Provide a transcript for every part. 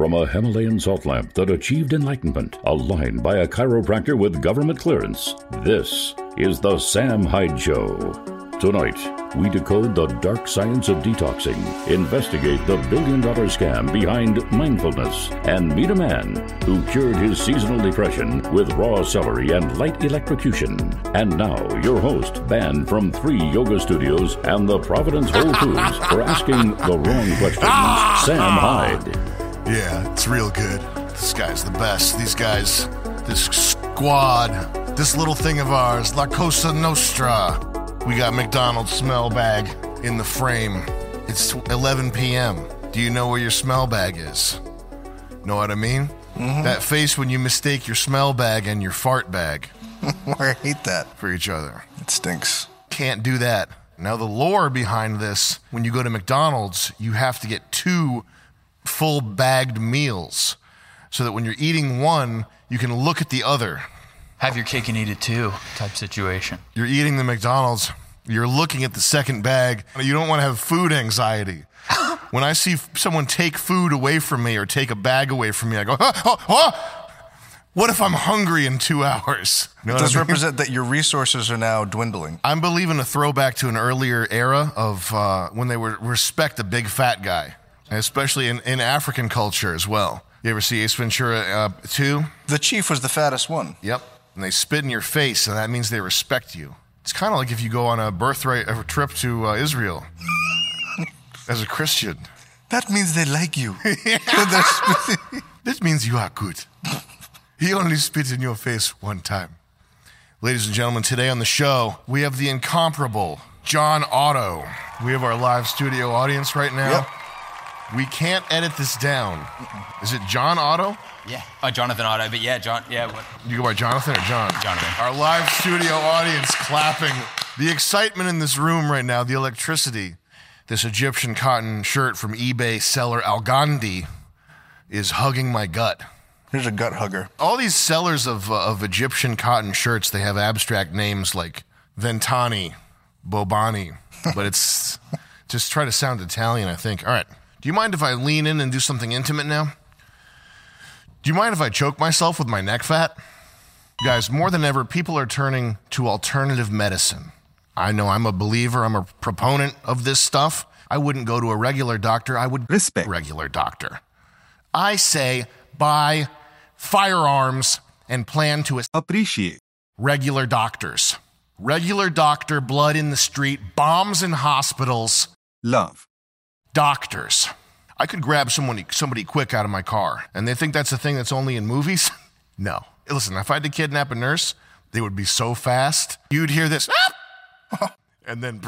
from a Himalayan salt lamp that achieved enlightenment, a line by a chiropractor with government clearance. This is the Sam Hyde Show. Tonight, we decode the dark science of detoxing, investigate the billion-dollar scam behind mindfulness, and meet a man who cured his seasonal depression with raw celery and light electrocution. And now, your host, banned from 3 yoga studios and the Providence Whole Foods for asking the wrong questions, Sam Hyde. Yeah, it's real good. This guy's the best. These guys, this squad, this little thing of ours, La Cosa Nostra. We got McDonald's smell bag in the frame. It's 11 p.m. Do you know where your smell bag is? Know what I mean? Mm-hmm. That face when you mistake your smell bag and your fart bag. I hate that. For each other. It stinks. Can't do that. Now the lore behind this, when you go to McDonald's, you have to get 2 full bagged meals so that when you're eating one, you can look at the other. Have your cake and eat it too type situation. You're eating the McDonald's, you're looking at the second bag. You don't want to have food anxiety. When I see someone take food away from me or take a bag away from me, I go, what if I'm hungry in 2 hours? You know Does it represent that your resources are now dwindling? I'm believing a throwback to an earlier era of when they would respect the big fat guy, especially in African culture as well. You ever see Ace Ventura 2? The chief was the fattest one. Yep. And they spit in your face, and that means they respect you. It's kind of like if you go on a trip to Israel as a Christian. That means they like you. This means you are good. He only spit in your face one time. Ladies and gentlemen, today on the show, we have the incomparable John Otto. We have our live studio audience right now. Yep. We can't edit this down. Is it John Otto? Yeah. Oh, Jonathan Otto, but yeah, John, yeah. What? You go by Jonathan or John? Jonathan. Our live studio audience clapping. The excitement in this room right now, the electricity. This Egyptian cotton shirt from eBay seller Algandi is hugging my gut. Here's a gut hugger. All these sellers of Egyptian cotton shirts, they have abstract names like Ventani, Bobani, but it's just try to sound Italian, I think. All right. Do you mind if I lean in and do something intimate now? Do you mind if I choke myself with my neck fat? Guys, more than ever, people are turning to alternative medicine. I know I'm a believer, I'm a proponent of this stuff. I wouldn't go to a regular doctor, I would respect a regular doctor. I say buy firearms and plan to appreciate regular doctors. Regular doctor, blood in the street, bombs in hospitals. Love. Doctors. I could grab somebody quick out of my car, and they think that's a thing that's only in movies? No. Listen, if I had to kidnap a nurse, they would be so fast. You'd hear this, and then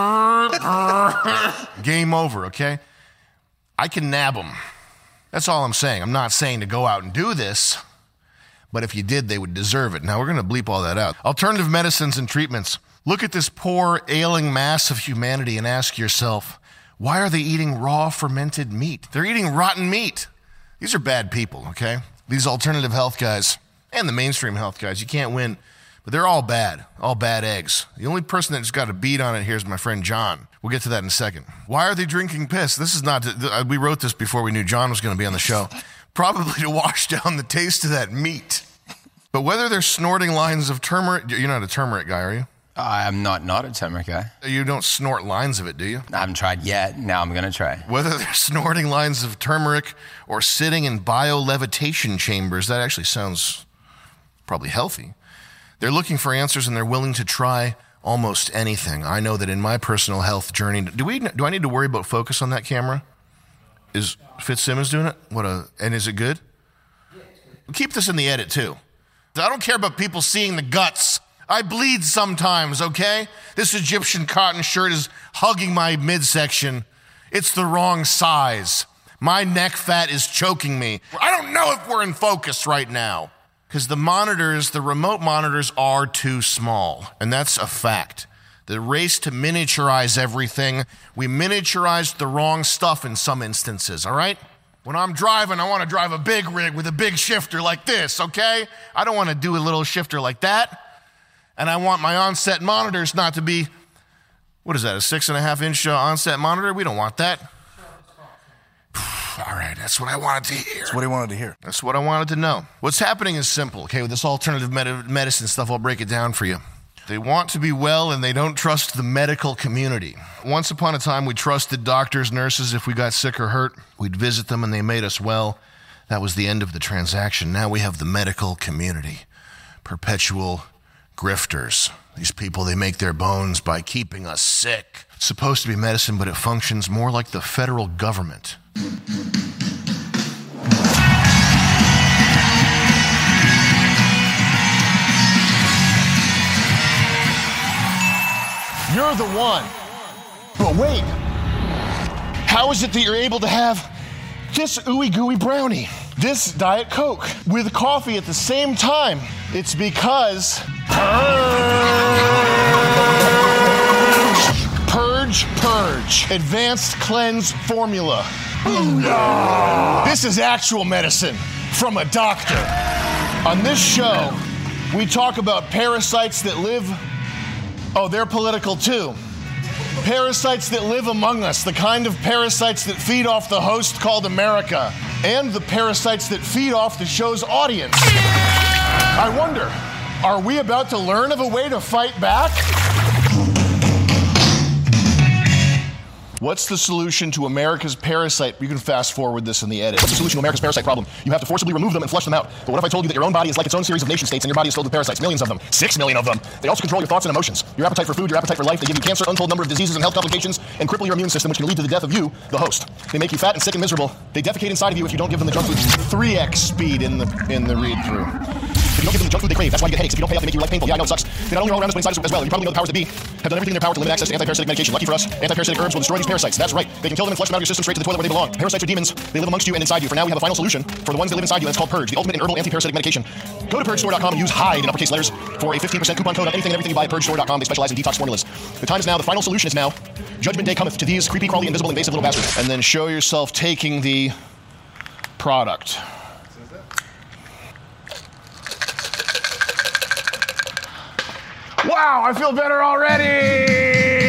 game over, okay? I can nab them. That's all I'm saying. I'm not saying to go out and do this, but if you did, they would deserve it. Now, we're going to bleep all that out. Alternative medicines and treatments. Look at this poor, ailing mass of humanity and ask yourself, why are they eating raw fermented meat? They're eating rotten meat. These are bad people, okay? These alternative health guys and the mainstream health guys, you can't win, but they're all bad eggs. The only person that's got a beat on it here is my friend John. We'll get to that in a second. Why are they drinking piss? This is not, we wrote this before we knew John was going to be on the show. Probably to wash down the taste of that meat. But whether they're snorting lines of turmeric, you're not a turmeric guy, are you? I'm not a turmeric guy. You don't snort lines of it, do you? I haven't tried yet. Now I'm going to try. Whether they're snorting lines of turmeric or sitting in bio-levitation chambers, that actually sounds probably healthy. They're looking for answers and they're willing to try almost anything. I know that in my personal health journey, do I need to worry about focus on that camera? Is Fitzsimmons doing it? And is it good? Keep this in the edit too. I don't care about people seeing the guts. I bleed sometimes, okay? This Egyptian cotton shirt is hugging my midsection. It's the wrong size. My neck fat is choking me. I don't know if we're in focus right now because the remote monitors are too small, and that's a fact. The race to miniaturize everything, we miniaturized the wrong stuff in some instances, all right? When I'm driving, I want to drive a big rig with a big shifter like this, okay? I don't want to do a little shifter like that. And I want my onset monitors not to be, what is that, a 6.5-inch onset monitor? We don't want that. All right, that's what I wanted to hear. That's what he wanted to hear. That's what I wanted to know. What's happening is simple, okay? With this alternative medicine stuff, I'll break it down for you. They want to be well, and they don't trust the medical community. Once upon a time, we trusted doctors, nurses. If we got sick or hurt, we'd visit them, and they made us well. That was the end of the transaction. Now we have the medical community. Perpetual grifters. These people, they make their bones by keeping us sick. It's supposed to be medicine, but it functions more like the federal government. You're the one. But wait, how is it that you're able to have this ooey gooey brownie, this Diet Coke, with coffee at the same time? It's because Purge. Advanced Cleanse Formula. This is actual medicine from a doctor. On this show, we talk about parasites that live... Oh, they're political too. Parasites that live among us, the kind of parasites that feed off the host called America, and the parasites that feed off the show's audience. I wonder, are we about to learn of a way to fight back? What's the solution to America's parasite? You can fast forward this in the edit. What's the solution to America's parasite problem? You have to forcibly remove them and flush them out. But what if I told you that your own body is like its own series of nation states and your body is filled with parasites? Millions of them. 6 million of them. They also control your thoughts and emotions. Your appetite for food, your appetite for life. They give you cancer, untold number of diseases and health complications, and cripple your immune system, which can lead to the death of you, the host. They make you fat and sick and miserable. They defecate inside of you if you don't give them the junk food. 3x speed in the read-through. If you don't give them the junk food they crave, that's why you get headaches. If you don't pay up, they make your life painful. Yeah, I know it sucks. They not only roll around us, but inside us as well. You probably know the powers that be have done everything in their power to limit access to anti-parasitic medication. Lucky for us, anti-parasitic herbs will destroy these parasites. That's right. They can kill them and flush them out of your system straight to the toilet where they belong. Parasites are demons. They live amongst you and inside you. For now, we have a final solution for the ones that live inside you, and it's called Purge, the ultimate in herbal anti-parasitic medication. Go to purgestore.com and use HIDE in uppercase letters for a 15% coupon code on anything and everything you buy at purgestore.com. They specialize in detox formulas. The time is now. The final solution is now. Judgment Day cometh to these creepy, crawly, invisible, invasive little bastards. And then show yourself taking the product. Wow, I feel better already!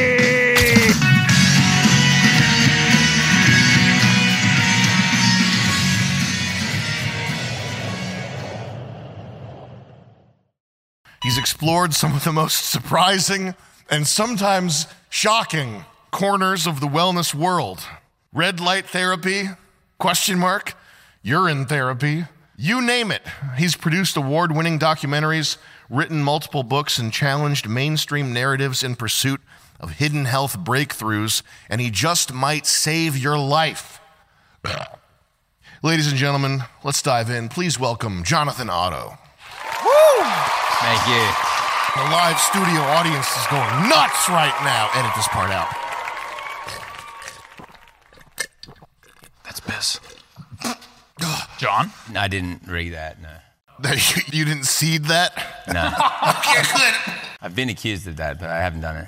He's explored some of the most surprising and sometimes shocking corners of the wellness world. Red light therapy, ? Urine therapy, you name it. He's produced award-winning documentaries, written multiple books, and challenged mainstream narratives in pursuit of hidden health breakthroughs, and he just might save your life. Ladies and gentlemen, let's dive in. Please welcome Jonathan Otto. Woo! Thank you. The live studio audience is going nuts right now. Edit this part out. That's piss. John? I didn't read that, no. You didn't seed that? No. Okay, good. I've been accused of that, but I haven't done it.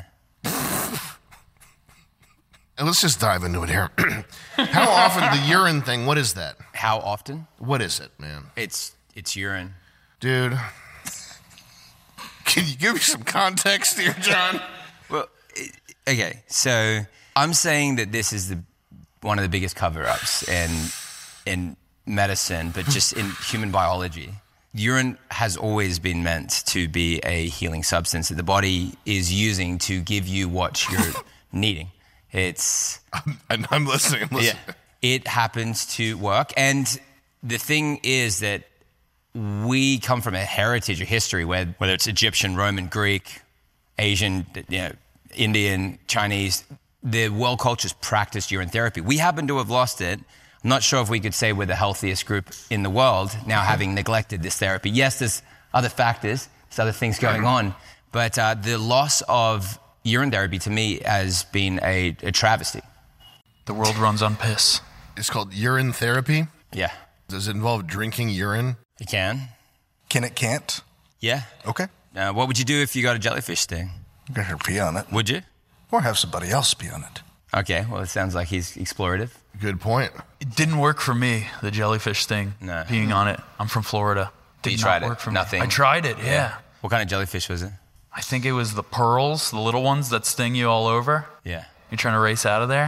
And let's just dive into it here. How often, the urine thing, what is that? How often? What is it, man? It's urine. Dude, can you give me some context here, John? Well, okay, so I'm saying that this is one of the biggest cover-ups in medicine, but just in human biology. Urine has always been meant to be a healing substance that the body is using to give you what you're needing. I'm listening. Yeah, it happens to work. And the thing is that we come from a heritage, a history, whether it's Egyptian, Roman, Greek, Asian, Indian, Chinese, the world cultures practiced urine therapy. We happen to have lost it. I'm not sure if we could say we're the healthiest group in the world now, having neglected this therapy. Yes, there's other factors, there's other things going on, but the loss of urine therapy to me has been a travesty. The world runs on piss. It's called urine therapy? Yeah. Does it involve drinking urine? It can. Can it can't? Yeah. Okay. What would you do if you got a jellyfish sting? Get her pee on it. Would you? Or have somebody else pee on it. Okay, well, it sounds like he's explorative. Good point. It didn't work for me, the jellyfish thing, No. being on it. I'm from Florida. You tried it? Work for Nothing? Me. I tried it, yeah. What kind of jellyfish was it? I think it was the pearls, the little ones that sting you all over. Yeah. You're trying to race out of there.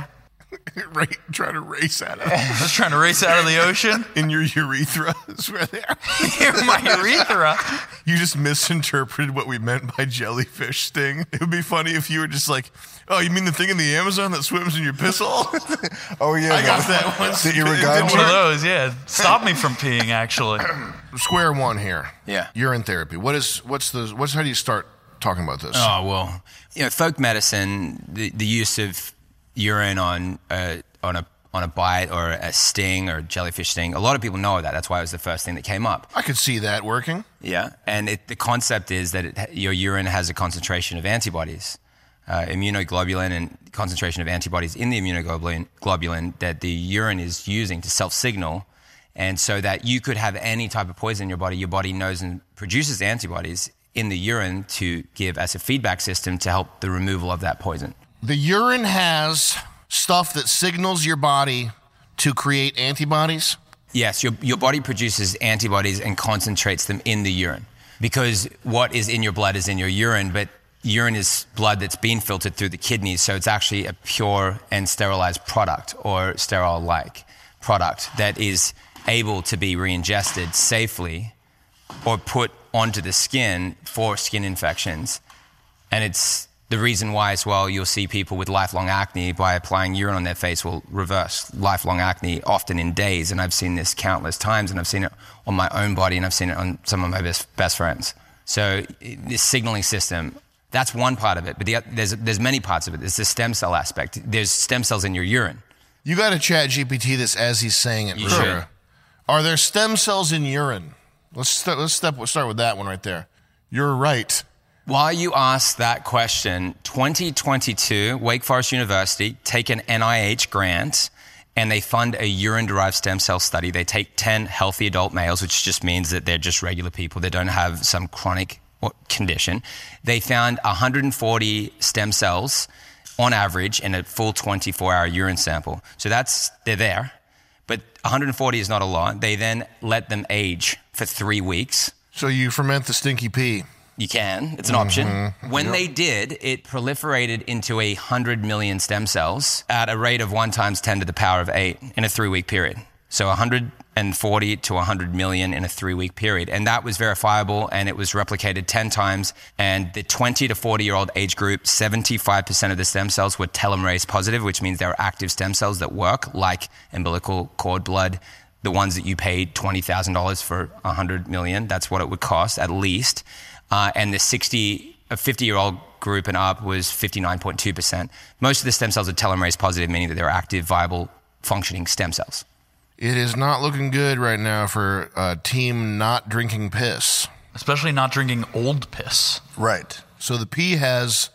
Trying to race out of I was trying to race out of the ocean. in your urethra. Is where they are. My urethra. You just misinterpreted what we meant by jellyfish sting. It would be funny if you were just like, "Oh, you mean the thing in the Amazon that swims in your piss hole?" Oh, yeah. I got that once. The It didn't irrigator. One of work. those, yeah. Stop me from peeing, actually. Square one here. Yeah. Urine therapy. How do you start talking about this? Oh, well, folk medicine, the use of urine on a bite or a sting or jellyfish sting, a lot of people know that. That's why it was the first thing that came up. I could see that working. Yeah, and the concept is that your urine has a concentration of antibodies, immunoglobulin, and concentration of antibodies in the immunoglobulin that the urine is using to self-signal, and so that you could have any type of poison in your body knows and produces antibodies in the urine to give as a feedback system to help the removal of that poison. The urine has stuff that signals your body to create antibodies. Yes, your body produces antibodies and concentrates them in the urine because what is in your blood is in your urine, but urine is blood that's been filtered through the kidneys, so it's actually a pure and sterilized product or sterile-like product that is able to be re-ingested safely or put onto the skin for skin infections. And it's the reason why as well you'll see people with lifelong acne by applying urine on their face will reverse lifelong acne often in days. And I've seen this countless times, and I've seen it on my own body, and I've seen it on some of my best friends. So this signaling system, that's one part of it, but there's many parts of it. There's the stem cell aspect. There's stem cells in your urine. You got to chat GPT this as he's saying it. You Sure. should. Are there stem cells in urine? Let's start with that one right there. You're right. While you ask that question, 2022, Wake Forest University take an NIH grant and they fund a urine-derived stem cell study. They take 10 healthy adult males, which just means that they're just regular people. They don't have some chronic condition. They found 140 stem cells on average in a full 24-hour urine sample. So they're there, but 140 is not a lot. They then let them age for 3 weeks. So you ferment the stinky pee. You can. It's an option. When they did, it proliferated into 100 million stem cells at a rate of 1 × 10 to the power of 8 in a 3-week period. So 140 to 100 million in a 3-week period. And that was verifiable, and it was replicated 10 times. And the 20 to 40-year-old age group, 75% of the stem cells were telomerase positive, which means they're active stem cells that work, like umbilical cord blood, the ones that you paid $20,000 for 100 million. That's what it would cost, at least. And the 50-year-old group and up was 59.2%. Most of the stem cells are telomerase positive, meaning that they're active, viable, functioning stem cells. It is not looking good right now for team not drinking piss. Especially not drinking old piss. Right. So the pee has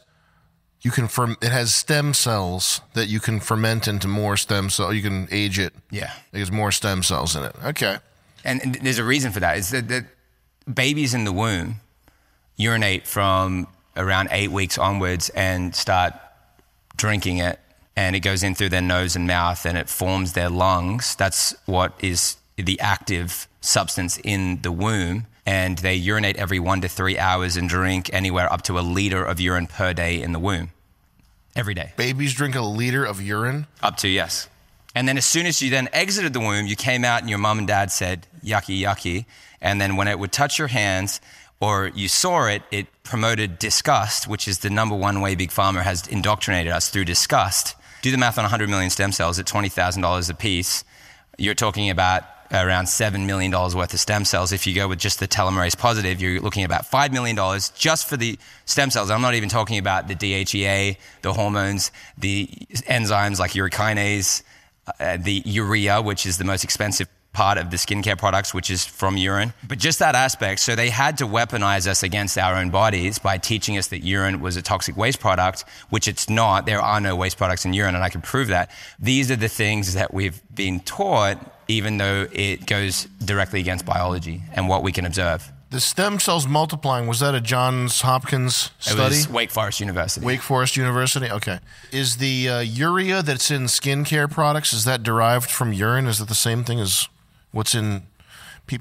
it has stem cells that you can ferment into more stem cells. You can age it. Yeah. There's more stem cells in it. Okay. And there's a reason for that. Is that babies in the womb urinate from around 8 weeks onwards and start drinking it, and it goes in through their nose and mouth and it forms their lungs. That's what is the active substance in the womb. And they urinate every 1 to 3 hours and drink anywhere up to 1 liter of urine per day in the womb. Every day. Babies drink 1 liter of urine? Up to, yes. And then as soon as you then exited the womb, you came out and your mom and dad said, yucky, yucky. And then when it would touch your hands or you saw it, it promoted disgust, which is the number one way Big Pharma has indoctrinated us, through disgust. Do the math on 100 million stem cells at $20,000 a piece. You're talking about around $7 million worth of stem cells. If you go with just the telomerase positive, you're looking at about $5 million just for the stem cells. I'm not even talking about the DHEA, the hormones, the enzymes like urokinase, the urea, which is the most expensive part of the skincare products, which is from urine. But just that aspect, so they had to weaponize us against our own bodies by teaching us that urine was a toxic waste product, which it's not. There are no waste products in urine, and I can prove that. These are the things that we've been taught, even though it goes directly against biology and what we can observe. The stem cells multiplying, was that a Johns Hopkins study? It was Wake Forest University. Wake Forest University? Okay. Is the urea that's in skincare products, is that derived from urine? Is it the same thing as what's in pee-pee?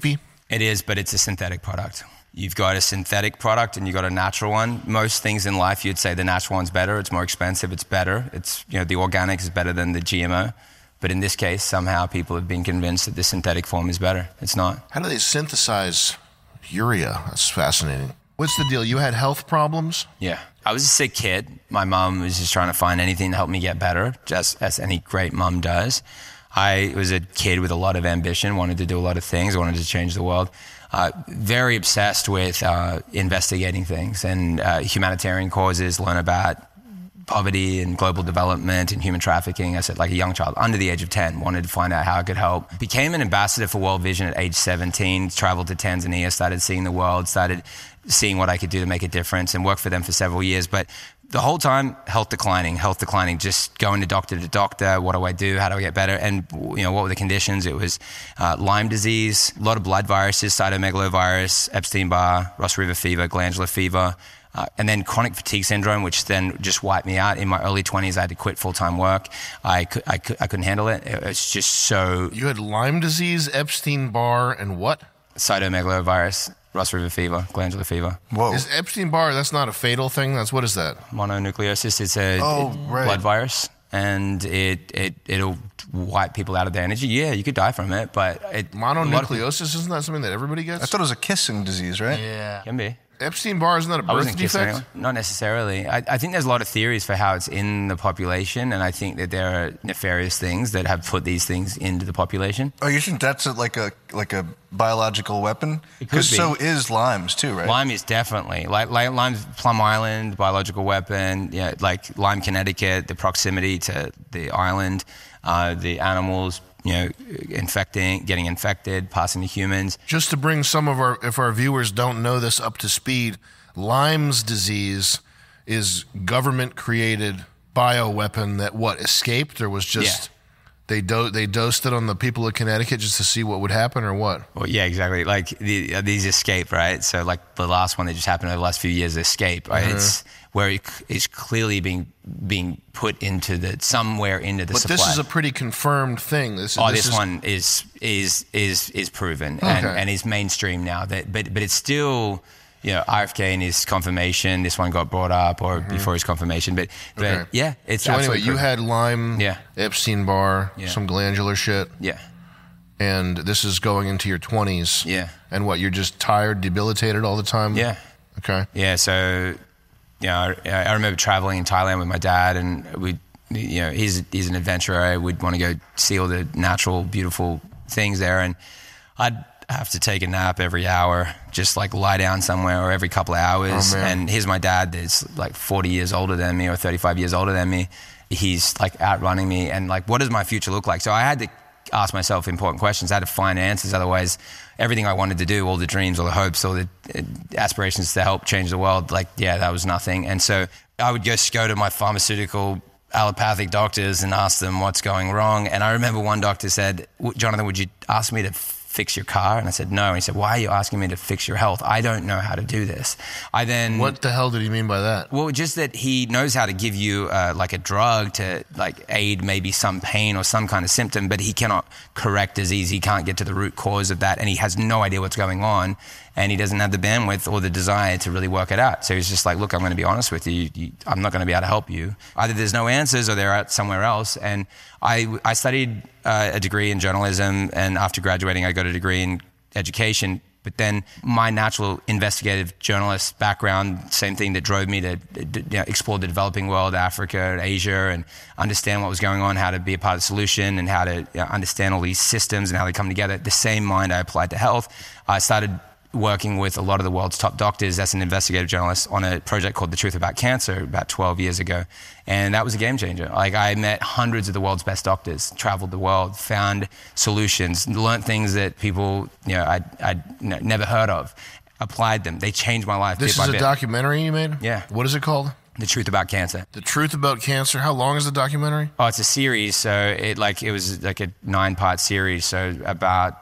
It is, but it's a synthetic product. You've got a synthetic product and you've got a natural one. Most things in life, you'd say the natural one's better. It's more expensive. It's better. It's, the organics is better than the GMO. But in this case, somehow people have been convinced that the synthetic form is better. It's not. How do they synthesize urea? That's fascinating. What's the deal? You had health problems? Yeah. I was a sick kid. My mom was just trying to find anything to help me get better, just as any great mom does. I was a kid with a lot of ambition, wanted to do a lot of things, wanted to change the world. Very obsessed with investigating things and humanitarian causes, learn about poverty and global development and human trafficking. I said, like a young child, under the age of 10, wanted to find out how I could help. Became an ambassador for World Vision at age 17, traveled to Tanzania, started seeing the world, started seeing what I could do to make a difference, and worked for them for several years. But the whole time, health declining, just going to doctor. What do I do? How do I get better? And, what were the conditions? It was Lyme disease, a lot of blood viruses, cytomegalovirus, Epstein-Barr, Ross River fever, glandular fever, and then chronic fatigue syndrome, which then just wiped me out. In my early 20s, I had to quit full-time work. I couldn't handle it. It was just so... You had Lyme disease, Epstein-Barr, and what? Cytomegalovirus, Ross River fever, glandular fever. Whoa. Is Epstein-Barr, that's not a fatal thing? What is that? Mononucleosis. It's a blood virus, and it'll wipe people out of their energy. Yeah, you could die from it, but... Mononucleosis, isn't that something that everybody gets? I thought it was a kissing disease, right? Yeah. Can be. Epstein-Barr isn't that a birth defect? Not necessarily. I think there's a lot of theories for how it's in the population, and I think that there are nefarious things that have put these things into the population. Oh, you think that's like a biological weapon? It could be. So is Lyme's too, right? Lyme is definitely like Lyme's Plum Island, biological weapon. Yeah, like Lyme, Connecticut, the proximity to the island, the animals. Getting infected, passing to humans. Just to bring if our viewers don't know this up to speed, Lyme's disease is government-created bioweapon that escaped, or was just they dosed it on the people of Connecticut just to see what would happen, or what? Well, yeah, exactly. Like these escape, right? So like the last one that just happened over the last few years, escape, right? Mm-hmm. It's where it's clearly being put into somewhere into the supply. But this is a pretty confirmed thing. This one is proven and is mainstream now. But it's still, RFK in his confirmation. This one got brought up before his confirmation. But yeah, it's so anyway. proven. You had Lyme, Epstein-Barr, some glandular shit. Yeah. And this is going into your 20s. Yeah. And what? You're just tired, debilitated all the time. Yeah. Okay. Yeah. So. I remember traveling in Thailand with my dad, and he's an adventurer. We'd want to go see all the natural, beautiful things there, and I'd have to take a nap every hour, just like lie down somewhere, or every couple of hours. Oh, and here's my dad that's like 40 years older than me, or 35 years older than me. He's like outrunning me, and like, what does my future look like? So I had to ask myself important questions. I had to find answers. Otherwise, everything I wanted to do, all the dreams, all the hopes, all the aspirations to help change the world, that was nothing. And so I would just go to my pharmaceutical allopathic doctors and ask them what's going wrong. And I remember one doctor said, "Jonathan, would you ask me to fix your car?" And I said, "No." And he said, "Why are you asking me to fix your health? I don't know how to do this." What the hell did he mean by that? Well, just that he knows how to give you like a drug to like aid maybe some pain or some kind of symptom, but he cannot correct disease. He can't get to the root cause of that, and he has no idea what's going on, and he doesn't have the bandwidth or the desire to really work it out. So he's just like, "Look, I'm going to be honest with you. I'm not going to be able to help you. Either there's no answers or they're out somewhere else." And I studied a degree in journalism, and after graduating, I got a degree in education. But then my natural investigative journalist background, same thing that drove me to explore the developing world, Africa and Asia, and understand what was going on, how to be a part of the solution, and how to understand all these systems and how they come together. The same mind I applied to health. I started working with a lot of the world's top doctors as an investigative journalist on a project called The Truth About Cancer about 12 years ago. And that was a game changer. Like, I met hundreds of the world's best doctors, traveled the world, found solutions, learned things that people, I'd never heard of, applied them. They changed my life. This is a documentary you made? Yeah. What is it called? The Truth About Cancer. The Truth About Cancer. How long is the documentary? Oh, it's a series. So it was like a 9-part series. So about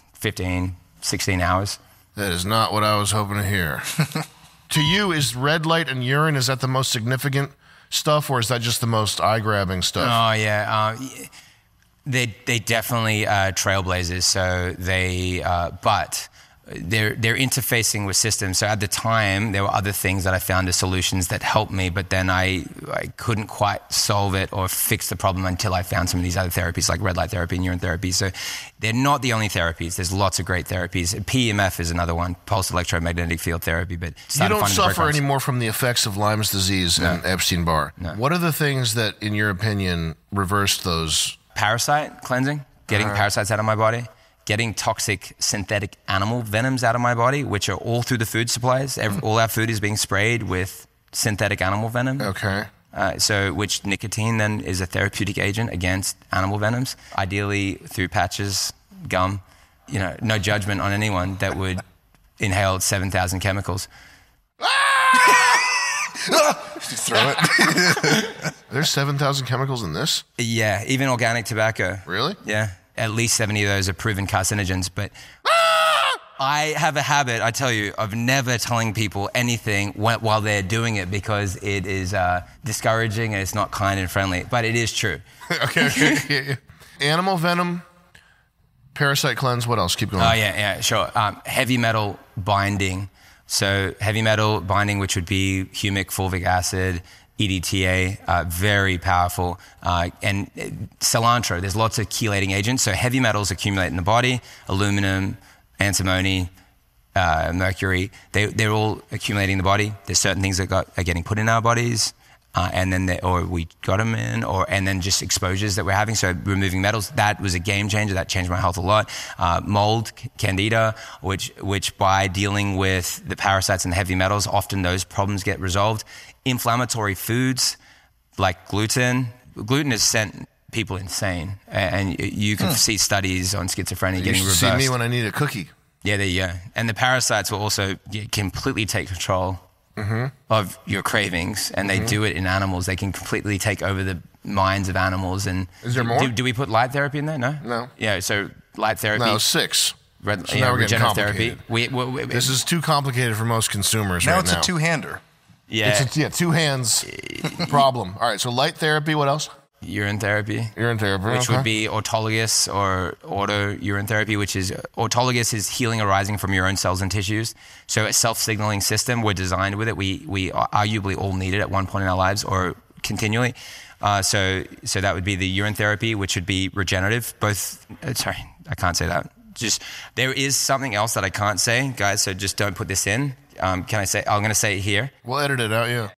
15, 16 hours. That is not what I was hoping to hear. To you, is red light and urine, is that the most significant stuff, or is that just the most eye-grabbing stuff? Oh, yeah. They definitely trailblazers. So they, but they're interfacing with systems. So at the time, there were other things that I found as solutions that helped me, but then I couldn't quite solve it or fix the problem until I found some of these other therapies like red light therapy and urine therapy. So they're not the only therapies. There's lots of great therapies. PEMF is another one, pulsed electromagnetic field therapy. But you don't suffer anymore from the effects of Lyme's disease and Epstein-Barr. No. What are the things that, in your opinion, reversed those? Parasite cleansing, getting parasites out of my body. Getting toxic synthetic animal venoms out of my body, which are all through the food supplies. All our food is being sprayed with synthetic animal venom. Okay. So which nicotine then is a therapeutic agent against animal venoms, ideally through patches, gum. You know, no judgment on anyone that would inhale 7,000 chemicals. Just throw it. There's 7,000 chemicals in this? Yeah, even organic tobacco. Really? Yeah. At least 70 of those are proven carcinogens. But I have a habit, I tell you, of never telling people anything while they're doing it because it is discouraging and it's not kind and friendly. But it is true. Okay. Animal venom, parasite cleanse, what else? Keep going. Oh, yeah, sure. Heavy metal binding. So heavy metal binding, which would be humic, fulvic acid, EDTA, very powerful. And cilantro, there's lots of chelating agents. So heavy metals accumulate in the body, aluminum, antimony, mercury, they're all accumulating in the body. There's certain things that are getting put in our bodies, and then or we got them in, and then just exposures that we're having. So removing metals, that was a game changer. That changed my health a lot. Mold, candida, which by dealing with the parasites and the heavy metals, often those problems get resolved. Inflammatory foods like gluten. Gluten has sent people insane, and you can see studies on schizophrenia getting reversed. You see me when I need a cookie. Yeah, there you go. And the parasites will also completely take control of your cravings, and they do it in animals. They can completely take over the minds of animals. And is there more? Do we put light therapy in there? No. Yeah. So light therapy. No, 6. So now we're getting therapy. complicated. This is too complicated for most consumers right now. Now it's a two-hander. Yeah. It's two hands problem. All right, so light therapy, what else? Urine therapy. Urine therapy, which would be autologous or auto urine therapy, which is autologous is healing arising from your own cells and tissues. So a self-signaling system, we're designed with it. We arguably all need it at one point in our lives or continually. So that would be the urine therapy, which would be regenerative. Sorry, I can't say that. Just there is something else that I can't say, guys. So just don't put this in. Can I say? I'm going to say it here. We'll edit it out. Yeah.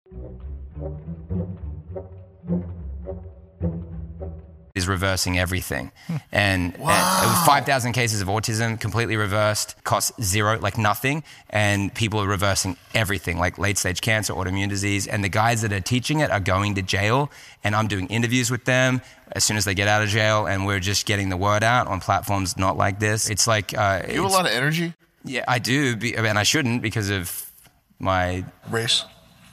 Is reversing everything. And 5,000 cases of autism completely reversed, costs zero, like nothing. And people are reversing everything, like late stage cancer, autoimmune disease. And the guys that are teaching it are going to jail. And I'm doing interviews with them as soon as they get out of jail. And we're just getting the word out on platforms not like this. It's like... you have a lot of energy? Yeah, I do. And I shouldn't because of my... race.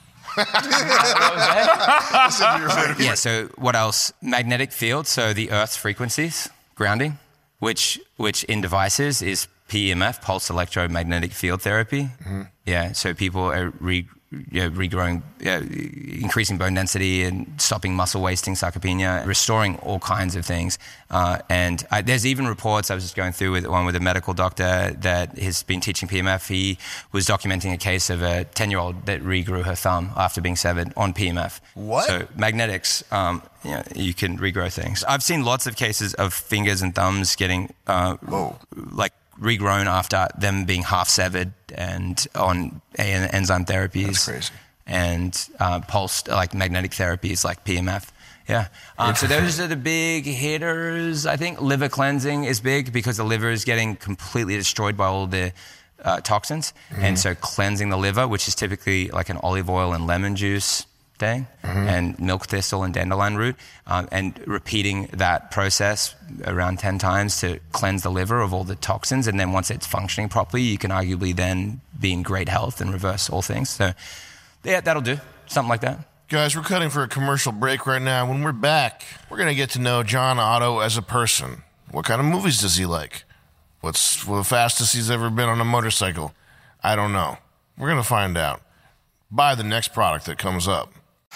Yeah, so what else? Magnetic field, so the Earth's frequencies, grounding, which in devices is PEMF, pulse electromagnetic field therapy. Yeah, so people are regrowing, increasing bone density and stopping muscle wasting, sarcopenia, restoring all kinds of things. And there's even reports, I was just going through with one with a medical doctor that has been teaching PEMF. He was documenting a case of a 10-year-old that regrew her thumb after being severed on PEMF. What? So magnetics, you can regrow things. I've seen lots of cases of fingers and thumbs getting like regrown after them being half severed and on enzyme therapies. That's crazy. And pulsed like magnetic therapies like PEMF. Yeah. So those are the big hitters. I think liver cleansing is big because the liver is getting completely destroyed by all the toxins. And so cleansing the liver, which is typically like an olive oil and lemon juice thing, and milk thistle and dandelion root, and repeating that process around 10 times to cleanse the liver of all the toxins. And then once it's functioning properly, you can arguably then be in great health and reverse all things. So yeah, that'll do. Something like that. Guys, we're cutting for a commercial break right now. When we're back, we're going to get to know John Otto as a person. What kind of movies does he like? What's the fastest he's ever been on a motorcycle? I don't know. We're going to find out. Buy the next product that comes up.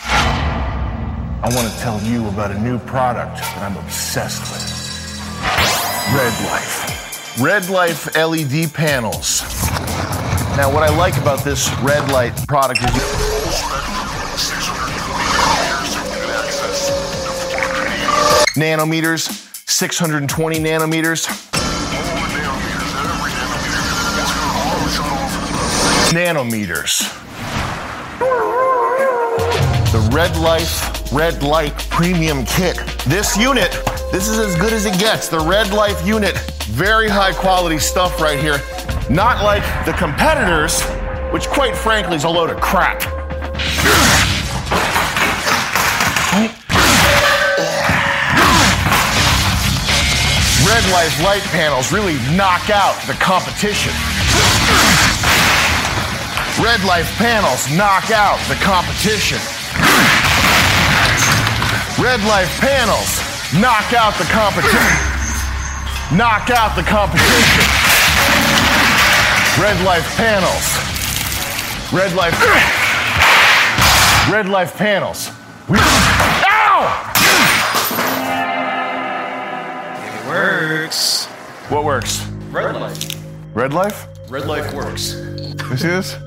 I want to tell you about a new product that I'm obsessed with. Red Life. Red Life LED panels. Now, what I like about this red light product is nanometers, 620 nanometers. Nanometers. The Red Light Premium Kit. This unit, this is as good as it gets. The Red Life unit, very high quality stuff right here. Not like the competitors, which quite frankly is a load of crap. Red Life light panels really knock out the competition. Red Life panels knock out the competition. Red Life panels knock out the competition. Knock out the competition. Red Life panels. Red Life panels. Ow! It works. What works? Red Life. Red Life? Red Life works. You see this?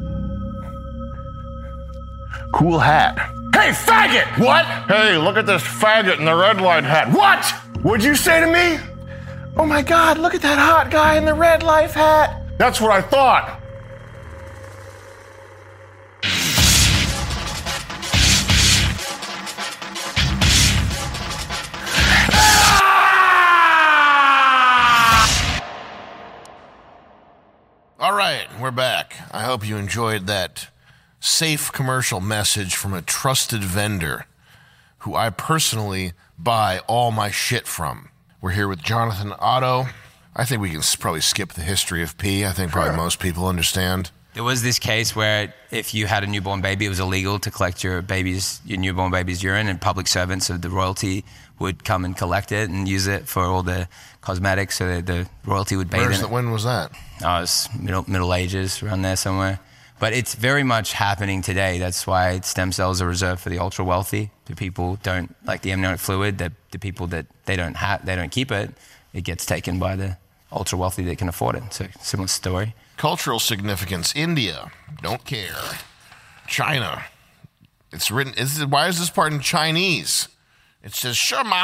Cool hat. Hey, faggot! What? Hey, look at this faggot in the red light hat. What? What'd you say to me? Oh my God, look at that hot guy in the Red Life hat. That's what I thought. All right, we're back. I hope you enjoyed that safe commercial message from a trusted vendor who I personally buy all my shit from. We're here with Jonathan Otto. I think we can probably skip the history of pee. I think probably most people understand. There was this case where if you had a newborn baby, it was illegal to collect your newborn baby's urine, and public servants of the royalty would come and collect it and use it for all the cosmetics, so that the royalty would bathe in it. When was that? Oh, it was Middle Ages, around there somewhere. But it's very much happening today. That's why stem cells are reserved for the ultra wealthy. The people don't like the amniotic fluid. The people that they don't keep it. It gets taken by the ultra wealthy that can afford it. So similar story. Cultural significance. India, don't care. China. It's written. Why is this part in Chinese? It says,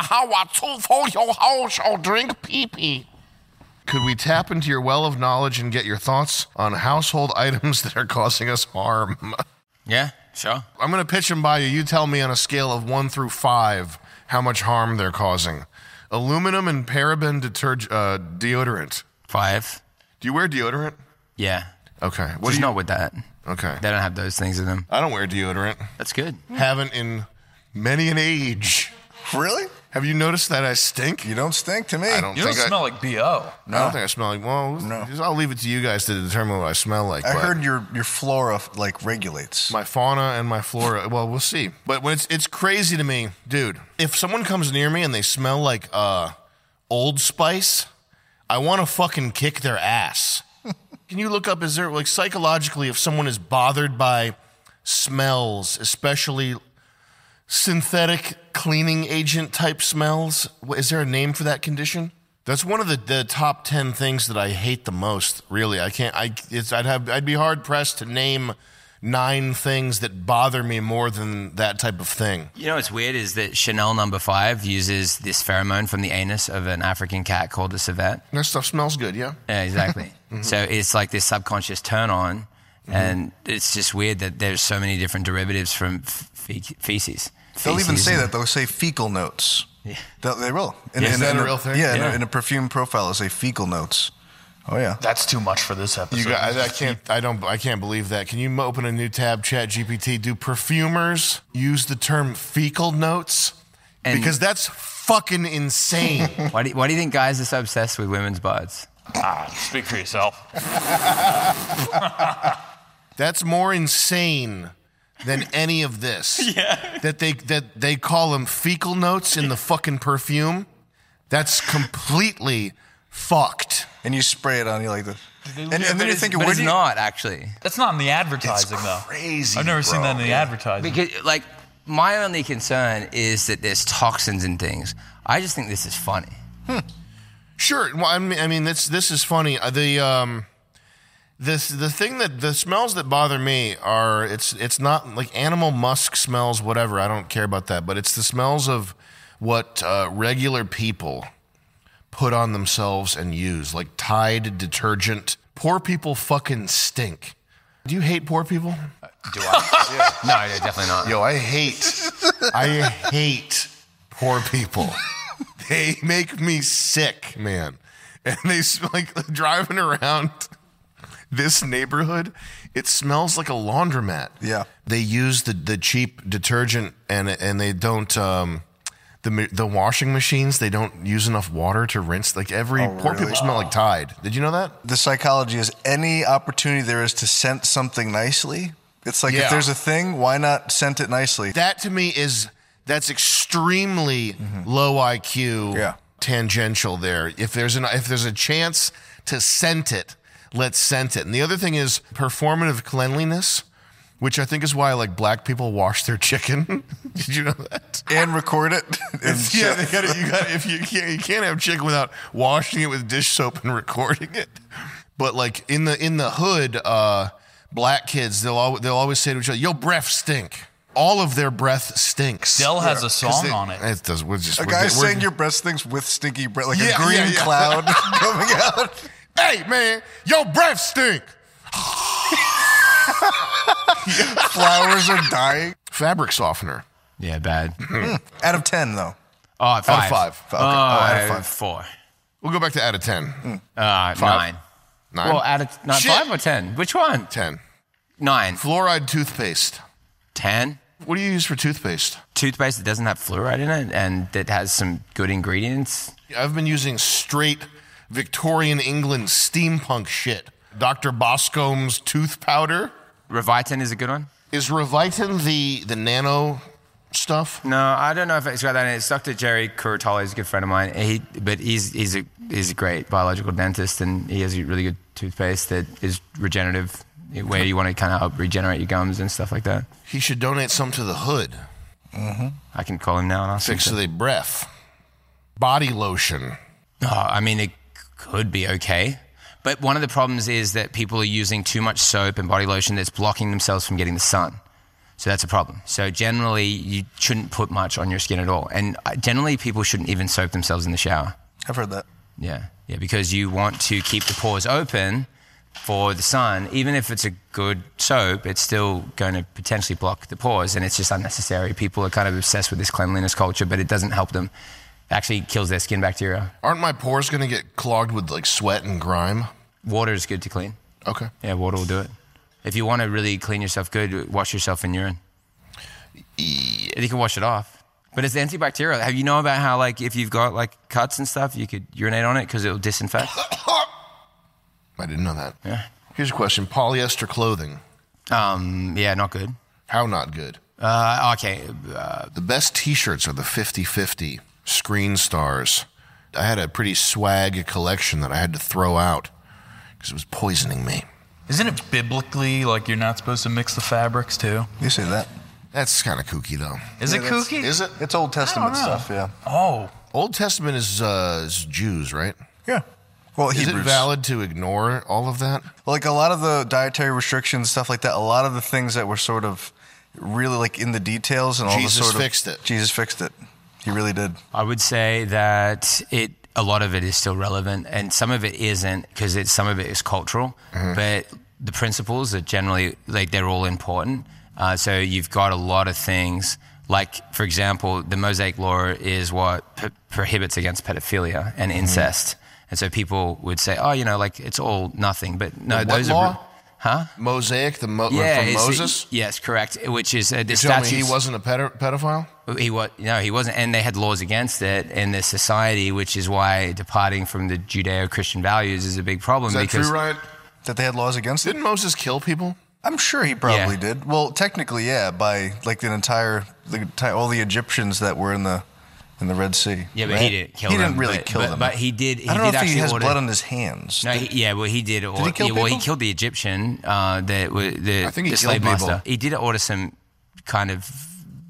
drink pee-pee. Could we tap into your well of knowledge and get your thoughts on household items that are causing us harm? Yeah, sure. I'm going to pitch them by you. You tell me on a scale of 1 through 5 how much harm they're causing. Aluminum and paraben deodorant. 5. Do you wear deodorant? Yeah. Okay. Just not with that. Okay. They don't have those things in them. I don't wear deodorant. That's good. Haven't in many an age. Really? Have you noticed that I stink? You don't stink to me. I don't You think don't smell like B.O. I don't think I smell like, No. I'll leave it to you guys to determine what I smell like. I but heard your flora like regulates. my fauna and my flora, well, we'll see. But when it's crazy to me, dude, if someone comes near me and they smell like Old Spice, I want to fucking kick their ass. Can you look up, is there, like, psychologically, if someone is bothered by smells, especially synthetic cleaning agent type smells, is there a name for that condition? That's one of the top 10 things that I hate the most, really. I'd be hard pressed to name 9 things that bother me more than that type of thing. You know what's weird is that Chanel No. 5 uses this pheromone from the anus of an African cat called the civet. That stuff smells good, yeah? Yeah, exactly. So it's like this subconscious turn on, and it's just weird that there's so many different derivatives from feces. They'll even say that. They'll say fecal notes. Yeah. They will. Is that a real thing? Yeah, Yeah. In a perfume profile, they'll say fecal notes. Oh yeah. That's too much for this episode. You guys, I can't believe that. Can you open a new tab, ChatGPT? Do perfumers use the term fecal notes? And- Because that's fucking insane. Why do you think guys are so obsessed with women's butts? Speak for yourself. That's more insane than any of this. Yeah. That they call them fecal notes in the fucking perfume. That's completely fucked. And you spray it on you like this. And then you're thinking, but where it's do you? not actually. That's not in the advertising, though. Crazy. I've never seen that in the advertising. Because, like, my only concern is that there's toxins in things. I just think this is funny. Sure. Well, I mean, this is funny. The thing that the smells that bother me are it's not like animal musk smells, whatever. I don't care about that, but it's the smells of what regular people put on themselves and use, like Tide detergent. Poor people fucking stink. Do you hate poor people? Do I? No, definitely not. Yo, I hate poor people. They make me sick, man. And they like driving around this neighborhood, it smells like a laundromat. Yeah. They use the cheap detergent and they don't the washing machines, they don't use enough water to rinse. Like poor people smell like Tide. Did you know that? The psychology is any opportunity there is to scent something nicely. It's like if there's a thing, why not scent it nicely? That to me that's extremely low IQ, tangential there. If there's a chance to scent it, let's scent it. And the other thing is performative cleanliness, which I think is why like black people wash their chicken. Did you know that? And record it. You can't have chicken without washing it with dish soap and recording it. But like in the hood, black kids they'll always say to each other, "Yo, breath stink." All of their breath stinks. Dell has a song on it. It does. A guy saying your breath stinks with stinky breath, like a green cloud coming out. Hey man, your breath stink. Flowers are dying. Fabric softener. Yeah, bad. Out of 10, though. Oh, 5. Out of 5. Okay. Out of 5. 4. We'll go back to out of 10. 9. 9? Well, out of 5 or 10? Which one? 10. 9. Fluoride toothpaste. 10. What do you use for toothpaste? Toothpaste that doesn't have fluoride in it and that has some good ingredients. I've been using straight Victorian England steampunk shit. Dr. Boscombe's tooth powder. Revitin is a good one. Is Revitin the nano stuff? No, I don't know if it's got that in it. It's Dr. Jerry Curatolo. He's a good friend of mine. He's a great biological dentist, and he has a really good toothpaste that is regenerative, where you want to kind of help regenerate your gums and stuff like that. He should donate some to the hood. I can call him now and ask him. Fix the breath. Body lotion. Oh, I mean, it could be okay. But one of the problems is that people are using too much soap and body lotion that's blocking themselves from getting the sun. So that's a problem. So generally, you shouldn't put much on your skin at all. And generally, people shouldn't even soap themselves in the shower. I've heard that. Yeah, because you want to keep the pores open for the sun. Even if it's a good soap, it's still going to potentially block the pores, and it's just unnecessary. People are kind of obsessed with this cleanliness culture, but it doesn't help them. It actually kills their skin bacteria. Aren't my pores going to get clogged with like sweat and grime? Water is good to clean. Okay. Yeah, water will do it. If you want to really clean yourself good, wash yourself in urine. Yeah. You can wash it off. But it's antibacterial. Have you know about how like if you've got like cuts and stuff, you could urinate on it because it'll disinfect? I didn't know that. Yeah. Here's a question. Polyester clothing. Yeah, not good. How not good? Okay. The best t-shirts are the 50-50 Screen Stars. I had a pretty swag collection that I had to throw out because it was poisoning me. Isn't it biblically like you're not supposed to mix the fabrics too? You say that. That's kind of kooky, though. Is it kooky? Is it? It's Old Testament stuff, yeah. Oh. Old Testament is Jews, right? Yeah. Well, Is Hebrews. it valid to ignore all of that? Like a lot of the dietary restrictions, stuff like that, a lot of the things that were sort of really like in the details and all Jesus the sort of... fixed it. Jesus fixed it. He really did. I would say that a lot of it is still relevant, and some of it isn't because some of it is cultural. But the principles are generally like they're all important. So you've got a lot of things like, for example, the Mosaic Law is what prohibits against pedophilia and incest. And so people would say, oh, like it's all nothing. But no, those law? Huh? Mosaic, from Moses? Yes, correct. Which is the You're telling me statutes. he wasn't a pedophile? He wasn't, and they had laws against it in this society, which is why departing from the Judeo-Christian values is a big problem. Is that true, Ryan? That they had laws against it? Didn't Moses kill people? I'm sure he probably did. Well, technically, yeah, by like all the Egyptians that were in the Red Sea. Yeah, but right? he didn't kill them. He didn't really kill them. But he did. I don't know if actually he has order, blood on his hands. No, he did. Did he kill people? Well, he killed the Egyptian, I think he the killed slave people. master. He did order some kind of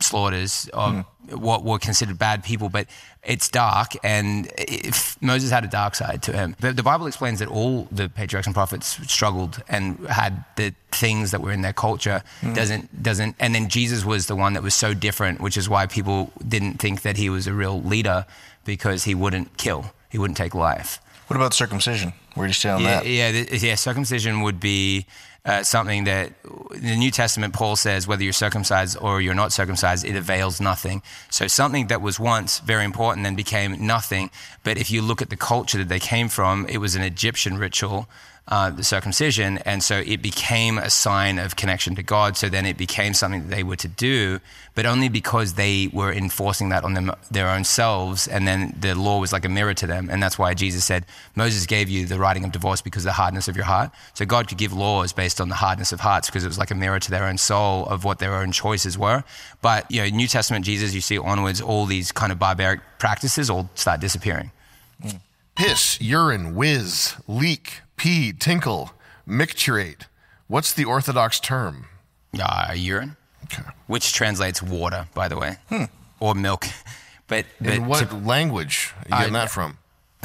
slaughters of what were considered bad people, but it's dark, and Moses had a dark side to him. The Bible explains that all the patriarchs and prophets struggled and had the things that were in their culture. Doesn't, and then Jesus was the one that was so different, which is why people didn't think that he was a real leader, because he wouldn't kill, he wouldn't take life. What about circumcision? Where do you stand on that? Yeah, circumcision would be something that in the New Testament, Paul says, whether you're circumcised or you're not circumcised, it avails nothing. So something that was once very important then became nothing. But if you look at the culture that they came from, it was an Egyptian ritual, the circumcision, and so it became a sign of connection to God. So then it became something that they were to do, but only because they were enforcing that on their own selves, and then the law was like a mirror to them. And that's why Jesus said, Moses gave you the writing of divorce because of the hardness of your heart. So God could give laws based on the hardness of hearts, because it was like a mirror to their own soul of what their own choices were. But New Testament Jesus, you see onwards, all these kind of barbaric practices all start disappearing. Piss, urine, whiz, leak, pee, tinkle, micturate. What's the orthodox term? Urine, Okay. which translates water, by the way, or milk. But In what language are you getting that from?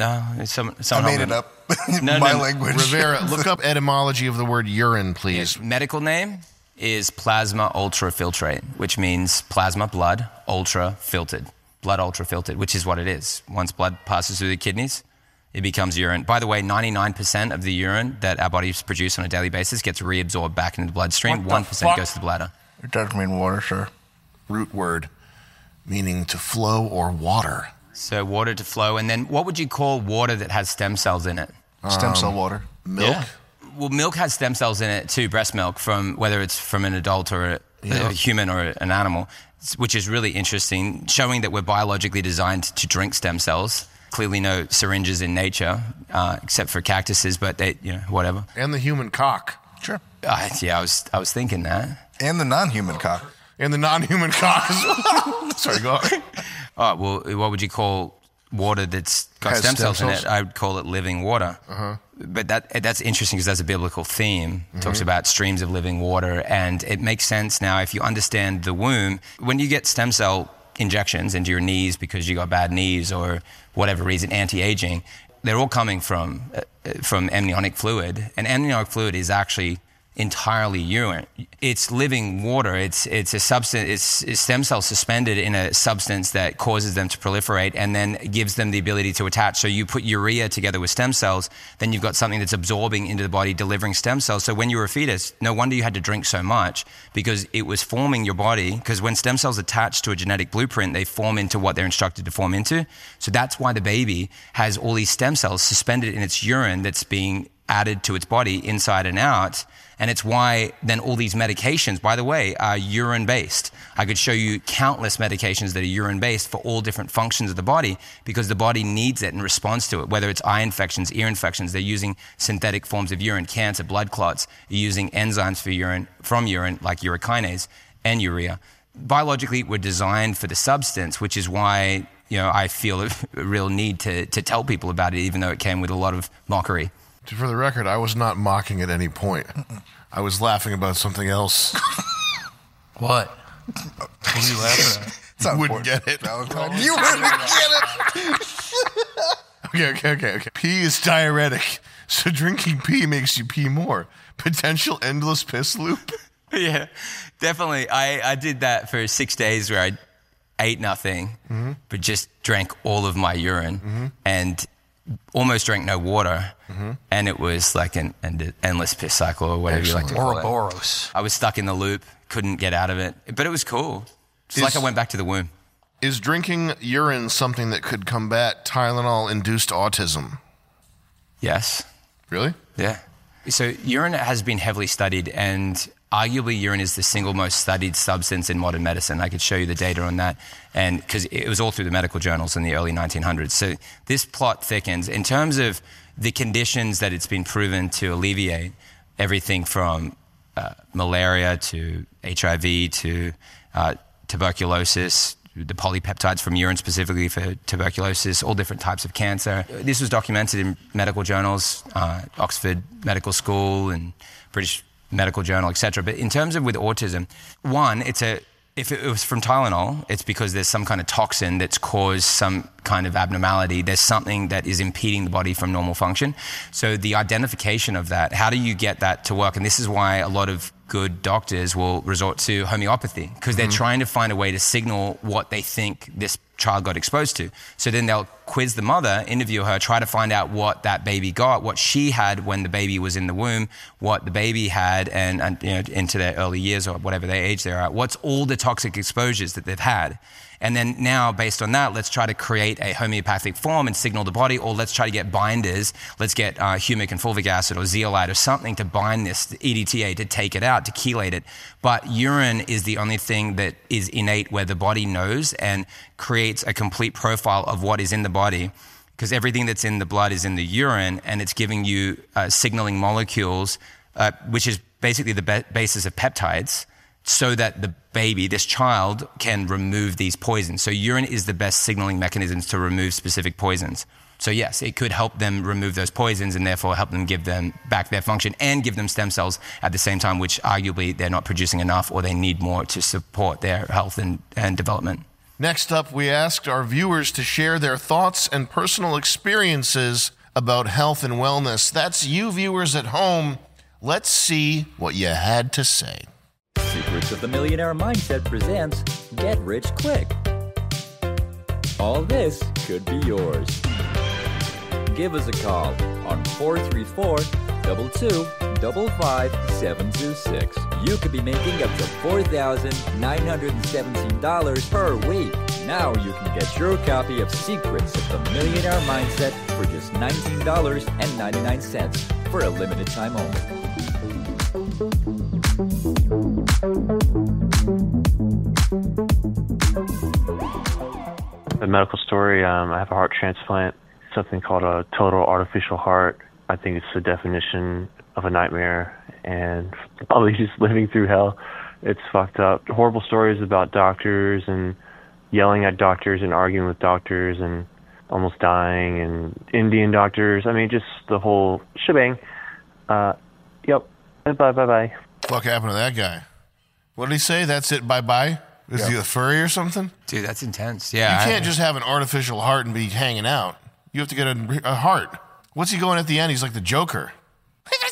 I made it up. No, My no. language. Rivera, look up etymology of the word urine, please. Medical name is plasma ultrafiltrate, which means plasma, blood, ultra filtered. Blood ultra filtered, which is what it is. Once blood passes through the kidneys, it becomes urine. By the way, 99% of the urine that our bodies produce on a daily basis gets reabsorbed back into the bloodstream. 1% goes to the bladder. It does mean water, sure. Root word meaning to flow or water. So water to flow. And then what would you call water that has stem cells in it? Stem cell water. Milk? Yeah. Well, milk has stem cells in it too, breast milk, from whether it's from an adult or a human or an animal, which is really interesting, showing that we're biologically designed to drink stem cells. Clearly no syringes in nature, except for cactuses, but they, whatever. And the human cock. Sure. Yeah, I was thinking that. And the non-human cock. And the non-human cock as well. Sorry, go on. Well, what would you call water that's got Has stem cells stem in cells? it? I would call it living water. But that's interesting because that's a biblical theme. It talks about streams of living water, and it makes sense now if you understand the womb. When you get stem cell injections into your knees because you got bad knees or whatever reason, anti-aging, they're all coming from amniotic fluid, and amniotic fluid is actually entirely urine. It's living water. It's a substance. It's stem cells suspended in a substance that causes them to proliferate and then gives them the ability to attach. So you put urea together with stem cells, then you've got something that's absorbing into the body, delivering stem cells. So when you were a fetus, no wonder you had to drink so much, because it was forming your body. Because when stem cells attach to a genetic blueprint, they form into what they're instructed to form into. So that's why the baby has all these stem cells suspended in its urine that's being added to its body inside and out. And it's why then all these medications, by the way, are urine-based. I could show you countless medications that are urine-based for all different functions of the body, because the body needs it and responds to it. Whether it's eye infections, ear infections, they're using synthetic forms of urine, cancer, blood clots, you're using enzymes from urine, like urokinase and urea. Biologically, we're designed for the substance, which is why I feel a real need to tell people about it, even though it came with a lot of mockery. For the record, I was not mocking at any point. I was laughing about something else. What? What are you laughing at? You wouldn't get it. You wouldn't get it. Okay. Pee is diuretic, so drinking pee makes you pee more. Potential endless piss loop. Yeah, definitely. I did that for 6 days where I ate nothing, but just drank all of my urine and almost drank no water. And it was like an endless piss cycle, or whatever you like to call it. Ouroboros. I was stuck in the loop, couldn't get out of it, but it was cool. It's like I went back to the womb. Is drinking urine something that could combat Tylenol-induced autism? Yes. Really? Yeah. So urine has been heavily studied, and arguably urine is the single most studied substance in modern medicine. I could show you the data on that, and because it was all through the medical journals in the early 1900s. So this plot thickens. In terms of the conditions that it's been proven to alleviate, everything from malaria to HIV to tuberculosis, the polypeptides from urine specifically for tuberculosis, all different types of cancer. This was documented in medical journals, Oxford Medical School and British Medical Journal, etc. But in terms of with autism, one, it's If it was from Tylenol, it's because there's some kind of toxin that's caused some kind of abnormality. There's something that is impeding the body from normal function. So the identification of that, how do you get that to work? And this is why a lot of good doctors will resort to homeopathy, because they're trying to find a way to signal what they think this child got exposed to. So then they'll quiz the mother, interview her, try to find out what that baby got, what she had when the baby was in the womb, what the baby had and into their early years or whatever their age they're at. What's all the toxic exposures that they've had? And then now, based on that, let's try to create a homeopathic form and signal the body, or let's try to get binders. Let's get humic and fulvic acid or zeolite or something to bind this EDTA, to take it out, to chelate it. But urine is the only thing that is innate, where the body knows and creates a complete profile of what is in the body, because everything that's in the blood is in the urine, and it's giving you signaling molecules, which is basically the basis of peptides, so that the baby, this child, can remove these poisons. So urine is the best signaling mechanisms to remove specific poisons. So yes, it could help them remove those poisons and therefore help them give them back their function and give them stem cells at the same time, which arguably they're not producing enough or they need more to support their health and development. Next up, we asked our viewers to share their thoughts and personal experiences about health and wellness. That's you viewers at home. Let's see what you had to say. Secrets of the Millionaire Mindset presents Get Rich Quick. All this could be yours. Give us a call on 434-2255-726. You could be making up to $4,917 per week. Now you can get your copy of Secrets of the Millionaire Mindset for just $19.99 for a limited time only. A medical story, I have a heart transplant, something called a total artificial heart. I think it's the definition of a nightmare and probably just living through hell. It's fucked up. Horrible stories about doctors and yelling at doctors and arguing with doctors and almost dying, and Indian doctors. I mean, just the whole shebang. Yep. Bye-bye. What happened to that guy? What did he say? That's it, bye-bye? Is he a furry or something? Dude, that's intense. Yeah. You can't just have an artificial heart and be hanging out. You have to get a heart. What's he going at the end? He's like the Joker. What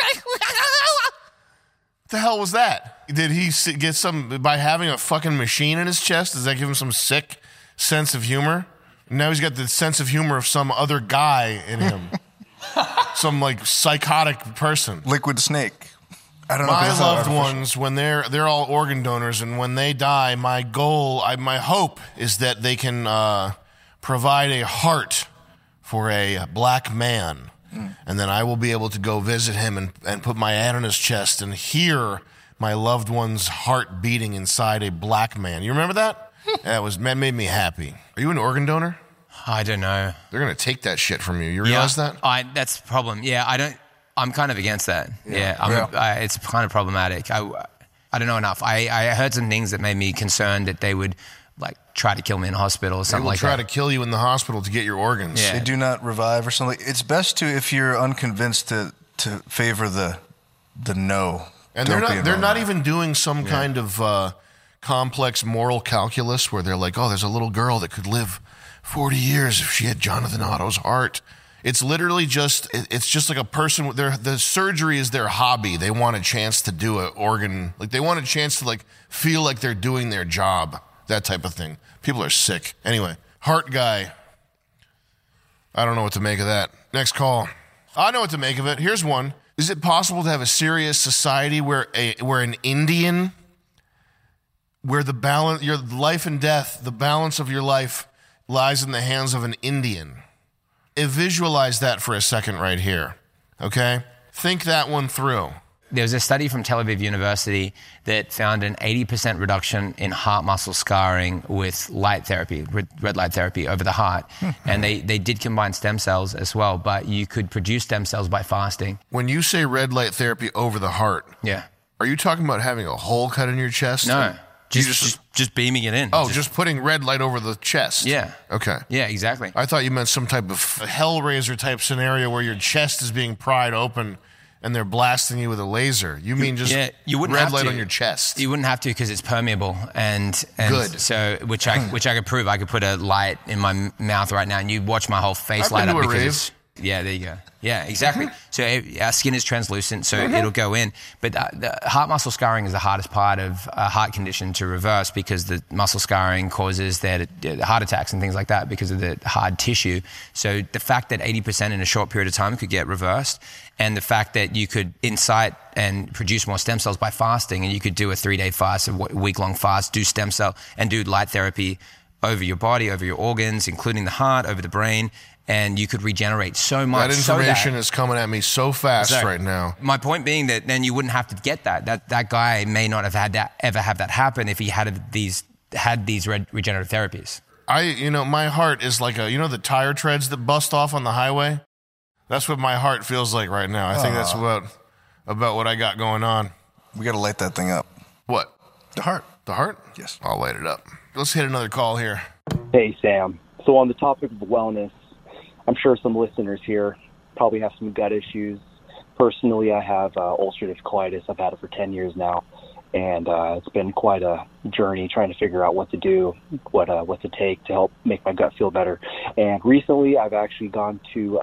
the hell was that? Did he get some, by having a fucking machine in his chest, does that give him some sick sense of humor? Now he's got the sense of humor of some other guy in him. Some like psychotic person. Liquid Snake. I don't know. My loved ones, when they're all organ donors, and when they die, my goal, my hope is that they can provide a heart for a black man, and then I will be able to go visit him and put my hand on his chest and hear my loved one's heart beating inside a black man. You remember that? That made me happy. Are you an organ donor? I don't know. They're gonna take that shit from you. You realize that? That's the problem. Yeah, I'm kind of against that. It's kind of problematic. I don't know enough. I heard some things that made me concerned that they would like try to kill me in a hospital or something like that. They will try to kill you in the hospital to get your organs. Yeah. They do not revive or something. It's best to, if you're unconvinced, to favor the no. And they're not even doing some kind of complex moral calculus where they're like, oh, there's a little girl that could live 40 years if she had Jonathan Otto's heart. It's literally it's just like a person, the surgery is their hobby. They want a chance to do an organ, like they want a chance to like feel like they're doing their job, that type of thing. People are sick. Anyway, heart guy. I don't know what to make of that. Next call. I know what to make of it. Here's one. Is it possible to have a serious society where an Indian, where the balance, your life and death, the balance of your life lies in the hands of an Indian? Visualize that for a second right here, okay? Think that one through. There was a study from Tel Aviv University that found an 80% reduction in heart muscle scarring with light therapy, red light therapy over the heart. And they did combine stem cells as well, but you could produce stem cells by fasting. When you say red light therapy over the heart, are you talking about having a hole cut in your chest? No. Just beaming it in. Oh, just putting red light over the chest. Yeah. Okay. Yeah, exactly. I thought you meant some type of Hellraiser type scenario where your chest is being pried open and they're blasting you with a laser. You mean just you wouldn't red have light to. on your chest? You wouldn't have to because it's permeable and Good. So which I could prove. I could put a light in my mouth right now, and you'd watch my whole face I've light been up to a because rave. it's, yeah, there you go. Yeah, exactly. So our skin is translucent, so it'll go in. But the heart muscle scarring is the hardest part of a heart condition to reverse because the muscle scarring causes their heart attacks and things like that because of the hard tissue. So the fact that 80% in a short period of time could get reversed, and the fact that you could incite and produce more stem cells by fasting, and you could do a 3-day fast, a week-long fast, do stem cell, and do light therapy over your body, over your organs, including the heart, over the brain, and you could regenerate so much. That information is coming at me so fast right now. My point being that then you wouldn't have to get that. That guy may not have had that ever have that happen if he had these regenerative therapies. My heart is like the tire treads that bust off on the highway. That's what my heart feels like right now. I think that's about what I got going on. We got to light that thing up. What? The heart. The heart? Yes. I'll light it up. Let's hit another call here. Hey, Sam. So on the topic of wellness, I'm sure some listeners here probably have some gut issues. Personally, I have ulcerative colitis. I've had it for 10 years now, and it's been quite a journey trying to figure out what to do, what to take to help make my gut feel better. And recently, I've actually gone to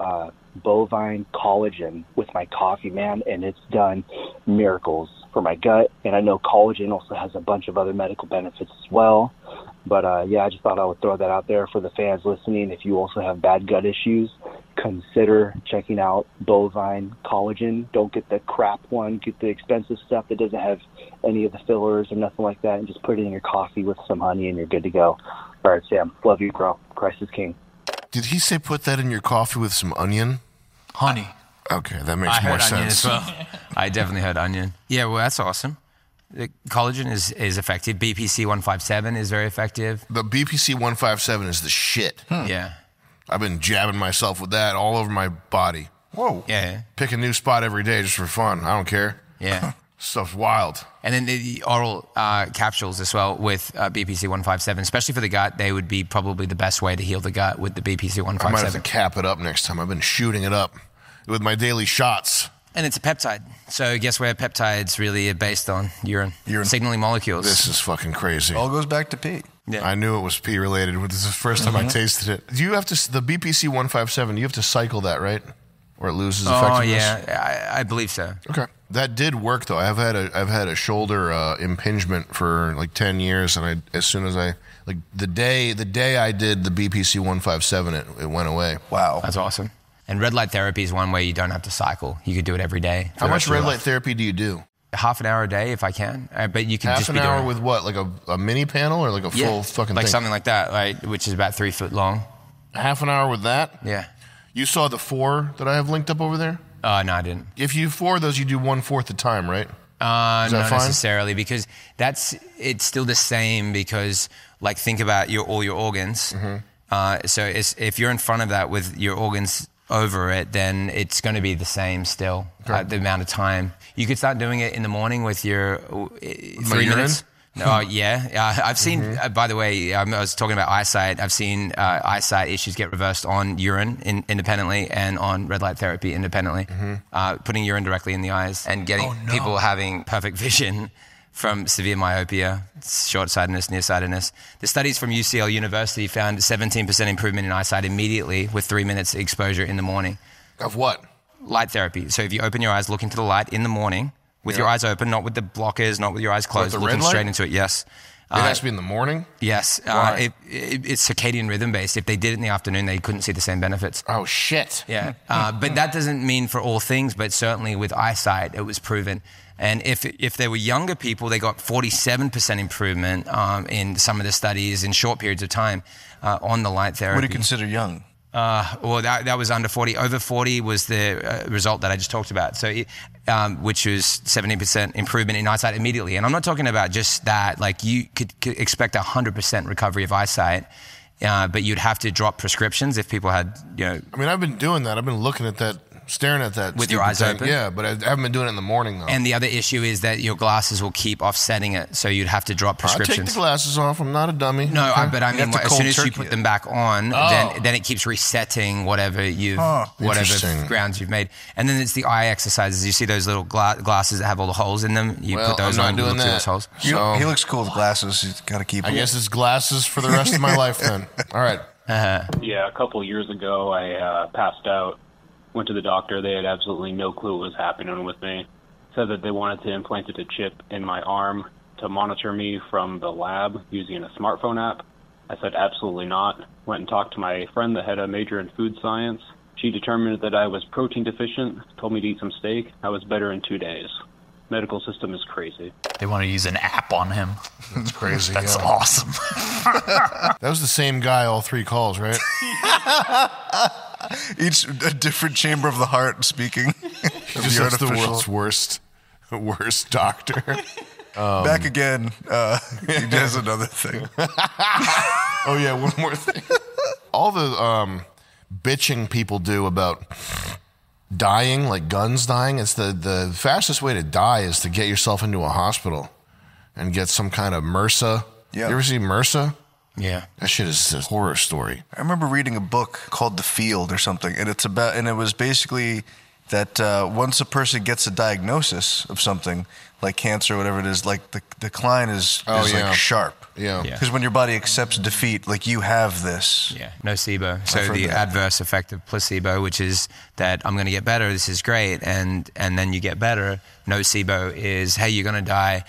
bovine collagen with my coffee, man, and it's done miracles for my gut. And I know collagen also has a bunch of other medical benefits as well. But I just thought I would throw that out there for the fans listening. If you also have bad gut issues, consider checking out bovine collagen. Don't get the crap one. Get the expensive stuff that doesn't have any of the fillers or nothing like that, and just put it in your coffee with some honey, and you're good to go. All right, Sam. Love you, bro. Christ is king. Did he say put that in your coffee with some onion? Honey. Okay, that makes more sense. Onion as well. I definitely heard onion. Yeah, well, that's awesome. The collagen is effective. BPC 157 is very effective. The BPC 157 is the shit. Yeah. I've been jabbing myself with that all over my body. Whoa. Yeah. Pick a new spot every day just for fun. I don't care. Yeah. Stuff's wild. And then the oral capsules as well with BPC 157, especially for the gut, they would be probably the best way to heal the gut with the BPC 157. I might have to cap it up next time. I've been shooting it up with my daily shots. And it's a peptide. So guess where peptides really are based on? Urine. Signaling molecules. This is fucking crazy. All goes back to pee. Yeah. I knew it was pee related. This is the first time I tasted it. Do you have to, the BPC 157, you have to cycle that, right? Or it loses effectiveness? Oh, yeah. I believe so. Okay. That did work, though. I've had a shoulder impingement for like 10 years, and as soon as the day I did the BPC 157, it went away. Wow. That's awesome. And red light therapy is one way you don't have to cycle. You could do it every day. How much red light therapy do you do? Half an hour a day if I can. But you can half just an be hour doing with what? Like a mini panel or like a full fucking like thing? something like that, right? Which is about 3 foot long. Half an hour with that? Yeah. You saw the 4 that I have linked up over there? No, I didn't. If you 4 of those, you do 1/4 the time, right? Not fine? necessarily, because it's still the same. Because like think about all your organs. Mm-hmm. So if you're in front of that with your organs over it, then it's going to be the same still. The amount of time you could start doing it in the morning with your 3 minutes. No, yeah. I've seen, by the way, I was talking about eyesight. I've seen eyesight issues get reversed on urine independently and on red light therapy independently. Putting urine directly in the eyes and getting people having perfect vision from severe myopia, short-sightedness, nearsightedness. The studies from UCL University found 17% improvement in eyesight immediately with 3 minutes exposure in the morning. Of what? Light therapy. So if you open your eyes, look into the light in the morning, with your eyes open, not with the blockers, not with your eyes closed, looking straight into it, yes. It has to be in the morning? Yes. It's circadian rhythm based. If they did it in the afternoon, they couldn't see the same benefits. Oh, shit. Yeah. But that doesn't mean for all things, but certainly with eyesight, it was proven. And if there were younger people, they got 47% improvement in some of the studies in short periods of time on the light therapy. What do you consider young? Well, that was under 40. Over 40 was the result that I just talked about. So, which was 70% improvement in eyesight immediately. And I'm not talking about just that. Like you could expect 100% recovery of eyesight, but you'd have to drop prescriptions if people had, I mean, I've been doing that. I've been looking at that staring at that with your eyes thing. open. Yeah, but I haven't been doing it in the morning though. And the other issue is that your glasses will keep offsetting it, so you'd have to drop I prescriptions. take the glasses off. I'm not a dummy. No, Okay. but I mean, as soon as you put them back on, Oh. then it keeps resetting whatever Interesting. grounds you've made. And then it's the eye exercises. You see those little glasses that have all the holes in them? You put those I'm on, not doing look through that. those holes. So, He looks cool with glasses. He's got to keep I them. guess it's glasses for the rest of my life then. All right. Yeah, a couple years ago, I passed out, went to the doctor. They had absolutely no clue what was happening with me. Said that they wanted to implant a chip in my arm to monitor me from the lab using a smartphone app. I said absolutely not. Went and talked to my friend that had a major in food science. She determined that I was protein deficient, told me to eat some steak. I was better in 2 days. Medical system is crazy. They want to use an app on him. That's crazy. That's awesome. That was the same guy all 3 calls, right? Each a different chamber of the heart speaking. Just that's the world's worst doctor. Back again. He does another thing. Oh yeah, one more thing. All the bitching people do about dying, like guns dying. It's the fastest way to die is to get yourself into a hospital and get some kind of MRSA. Yeah. You ever see MRSA? Yeah. That shit is a horror story. I remember reading a book called The Field or something, and it was basically that once a person gets a diagnosis of something like cancer or whatever it is, like the decline is like sharp. Yeah. Because when your body accepts defeat, like you have this. Yeah, nocebo. So heard the that. adverse effect of placebo, which is that I'm going to get better, this is great, and then you get better. Nocebo is, hey, you're going to die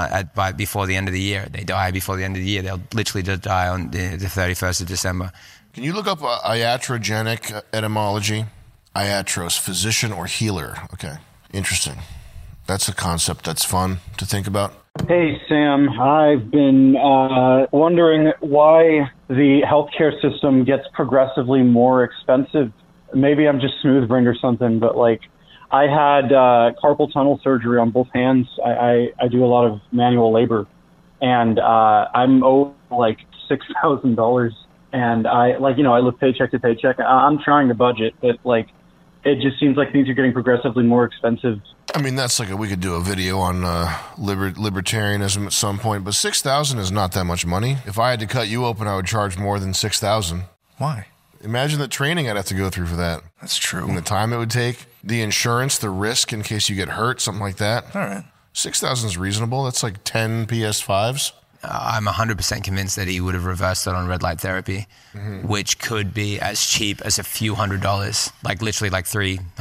before the end of the year. They die before the end of the year. They'll literally just die on the 31st of December. Can you look up iatrogenic etymology? Iatros, physician or healer. Okay, interesting. That's a concept that's fun to think about. Hey, Sam. I've been wondering why the healthcare system gets progressively more expensive. Maybe I'm just smooth-brained or something, but like I had carpal tunnel surgery on both hands. I do a lot of manual labor, and I'm owed like $6,000. And I live paycheck to paycheck. I'm trying to budget, but like it just seems like things are getting progressively more expensive. I mean, that's like we could do a video on libertarianism at some point, but $6,000 is not that much money. If I had to cut you open, I would charge more than $6,000. Why? Imagine the training I'd have to go through for that. That's true. And the time it would take, the insurance, the risk in case you get hurt, something like that. All right. $6,000 is reasonable. That's like 10 PS5s. I'm 100% convinced that he would have reversed it on red light therapy, which could be as cheap as a few $100s, like literally like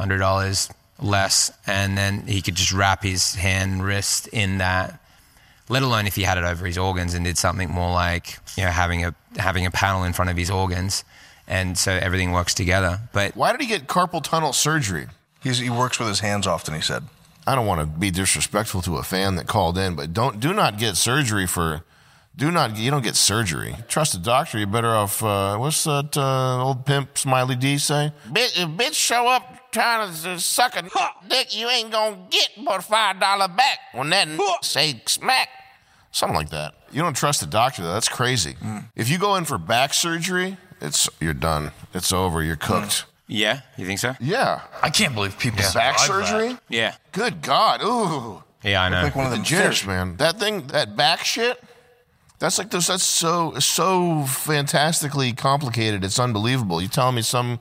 $300 less, and then he could just wrap his hand and wrist in that, let alone if he had it over his organs and did something more like, having a panel in front of his organs, and so everything works together. But why did he get carpal tunnel surgery? He works with his hands often, he said. I don't want to be disrespectful to a fan that called in, but do not get surgery you don't get surgery. Trust a doctor. You're better off, what's that old pimp Smiley D say? Bitch show up trying to suck a dick, you ain't gonna get but $5 back when that say smack. Something like that. You don't trust a doctor, though. That's crazy. If you go in for back surgery, you're done. It's over. You're cooked. yeah, you think so? Yeah. I can't believe people Back survive surgery? that. Yeah. Good God. Ooh. Yeah, I know. Like one of them Jitters, fish. man. That back shit, that's like this. That's so fantastically complicated. It's unbelievable. You telling me some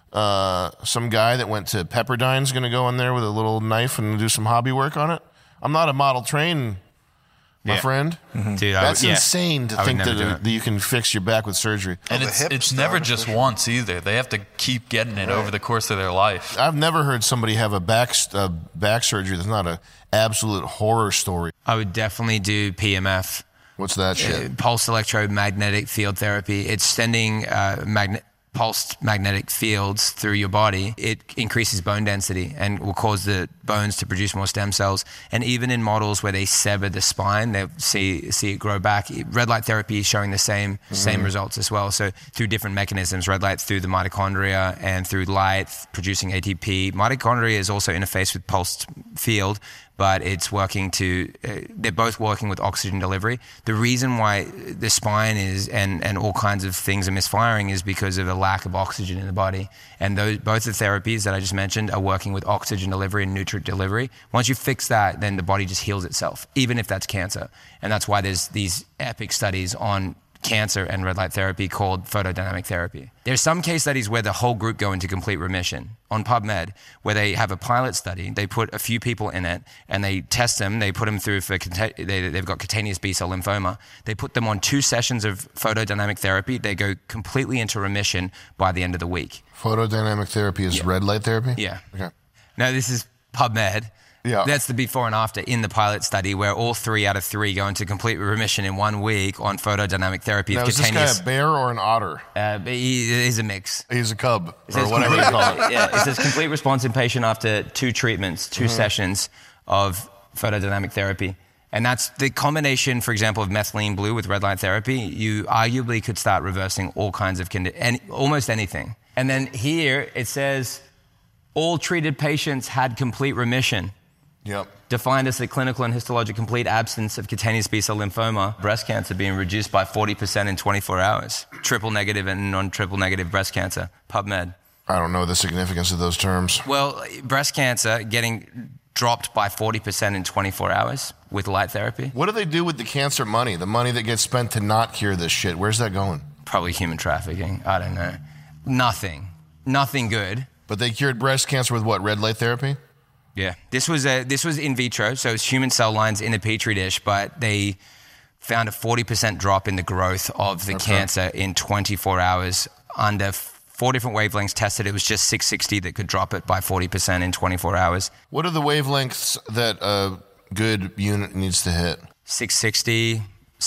guy that went to Pepperdine's going to go in there with a little knife and do some hobby work on it? I'm not a model train, my friend. Dude, That's insane to think never do that you can fix your back with surgery. And it's never just once either. They have to keep getting it over the course of their life. I've never heard somebody have a back surgery that's not an absolute horror story. I would definitely do PMF. What's that shit? Pulsed electromagnetic field therapy. It's sending pulsed magnetic fields through your body. It increases bone density and will cause the bones to produce more stem cells. And even in models where they sever the spine, they see it grow back. Red light therapy is showing the same results as well. So through different mechanisms, red light through the mitochondria and through light producing ATP. Mitochondria is also interfaced with pulsed field, but it's working to, they're both working with oxygen delivery. The reason why the spine is, and all kinds of things are misfiring is because of a lack of oxygen in the body. And both the therapies that I just mentioned are working with oxygen delivery and nutrient delivery. Once you fix that, then the body just heals itself, even if that's cancer. And that's why there's these epic studies on cancer and red light therapy called photodynamic therapy. There's some case studies where the whole group go into complete remission on PubMed, where they have a pilot study. They put a few people in it and they test them. They put them through they've got cutaneous B-cell lymphoma. They put them on 2 sessions of photodynamic therapy. They go completely into remission by the end of the week. Photodynamic therapy is red light therapy? Yeah. Okay. Now this is PubMed. Yeah. That's the before and after in the pilot study where all 3 out of 3 go into complete remission in 1 week on photodynamic therapy. Now, is this guy a bear or an otter? He's a mix. He's a cub, or whatever you call it. Yeah, it says complete response in patient after 2 treatments, 2 sessions of photodynamic therapy. And that's the combination, for example, of methylene blue with red light therapy. You arguably could start reversing all kinds of almost anything. And then here it says all treated patients had complete remission. Yep. Defined as the clinical and histologic complete absence of cutaneous B-cell lymphoma, breast cancer being reduced by 40% in 24 hours. Triple negative and non-triple negative breast cancer, PubMed. I don't know the significance of those terms. Well, breast cancer getting dropped by 40% in 24 hours with light therapy. What do they do with the cancer money? The money that gets spent to not cure this shit? Where's that going? Probably human trafficking. I don't know. Nothing good. But they cured breast cancer with what? Red light therapy? Yeah, this was in vitro, so it's human cell lines in a petri dish, but they found a 40% drop in the growth of the cancer in 24 hours under 4 different wavelengths tested. It was just 660 that could drop it by 40% in 24 hours. What are the wavelengths that a good unit needs to hit? 660,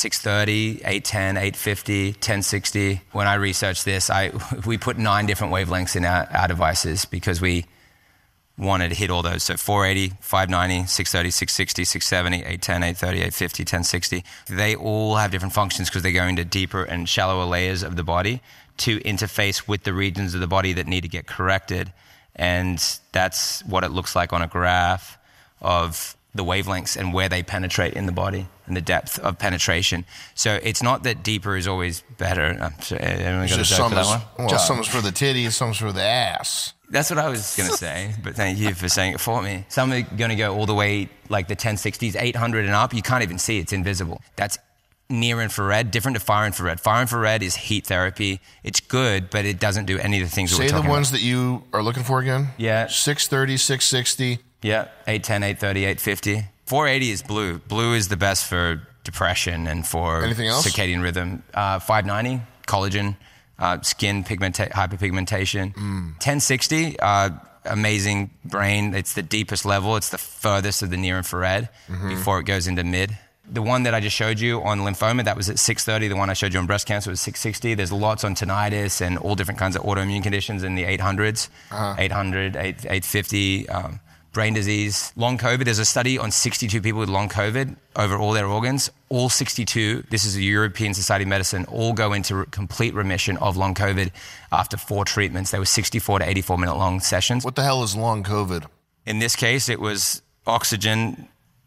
630, 810, 850, 1060. When I researched this, we put 9 different wavelengths in our devices because we wanted to hit all those. So 480, 590, 630, 660, 670, 810, 830, 850, 1060. They all have different functions because they go into deeper and shallower layers of the body to interface with the regions of the body that need to get corrected. And that's what it looks like on a graph of the wavelengths and where they penetrate in the body and the depth of penetration. So it's not that deeper is always better. I'm sure everyone got a joke for that one? Well, some's for the titties, some's for the ass. That's what I was going to say, but thank you for saying it for me. Some are going to go all the way, like the 1060s, 800 and up. You can't even see it. It's invisible. That's near infrared, different to far infrared. Far infrared is heat therapy. It's good, but it doesn't do any of the things that we're talking about. Say the ones that you are looking for again? Yeah. 630, 660. Yeah, 810, 830, 850. 480 is blue. Blue is the best for depression and for anything else? Circadian rhythm. 590, collagen. Skin hyperpigmentation. 1060, amazing brain. It's the deepest level. It's the furthest of the near infrared before it goes into mid. The one that I just showed you on lymphoma, that was at 630. The one I showed you on breast cancer was 660. There's lots on tinnitus and all different kinds of autoimmune conditions in the 800s, 800, 850. Brain disease, long COVID. There's a study on 62 people with long COVID over all their organs. All 62, this is the European Society of Medicine, all go into complete remission of long COVID after 4 treatments. They were 64 to 84 minute long sessions. What the hell is long COVID? In this case, it was oxygen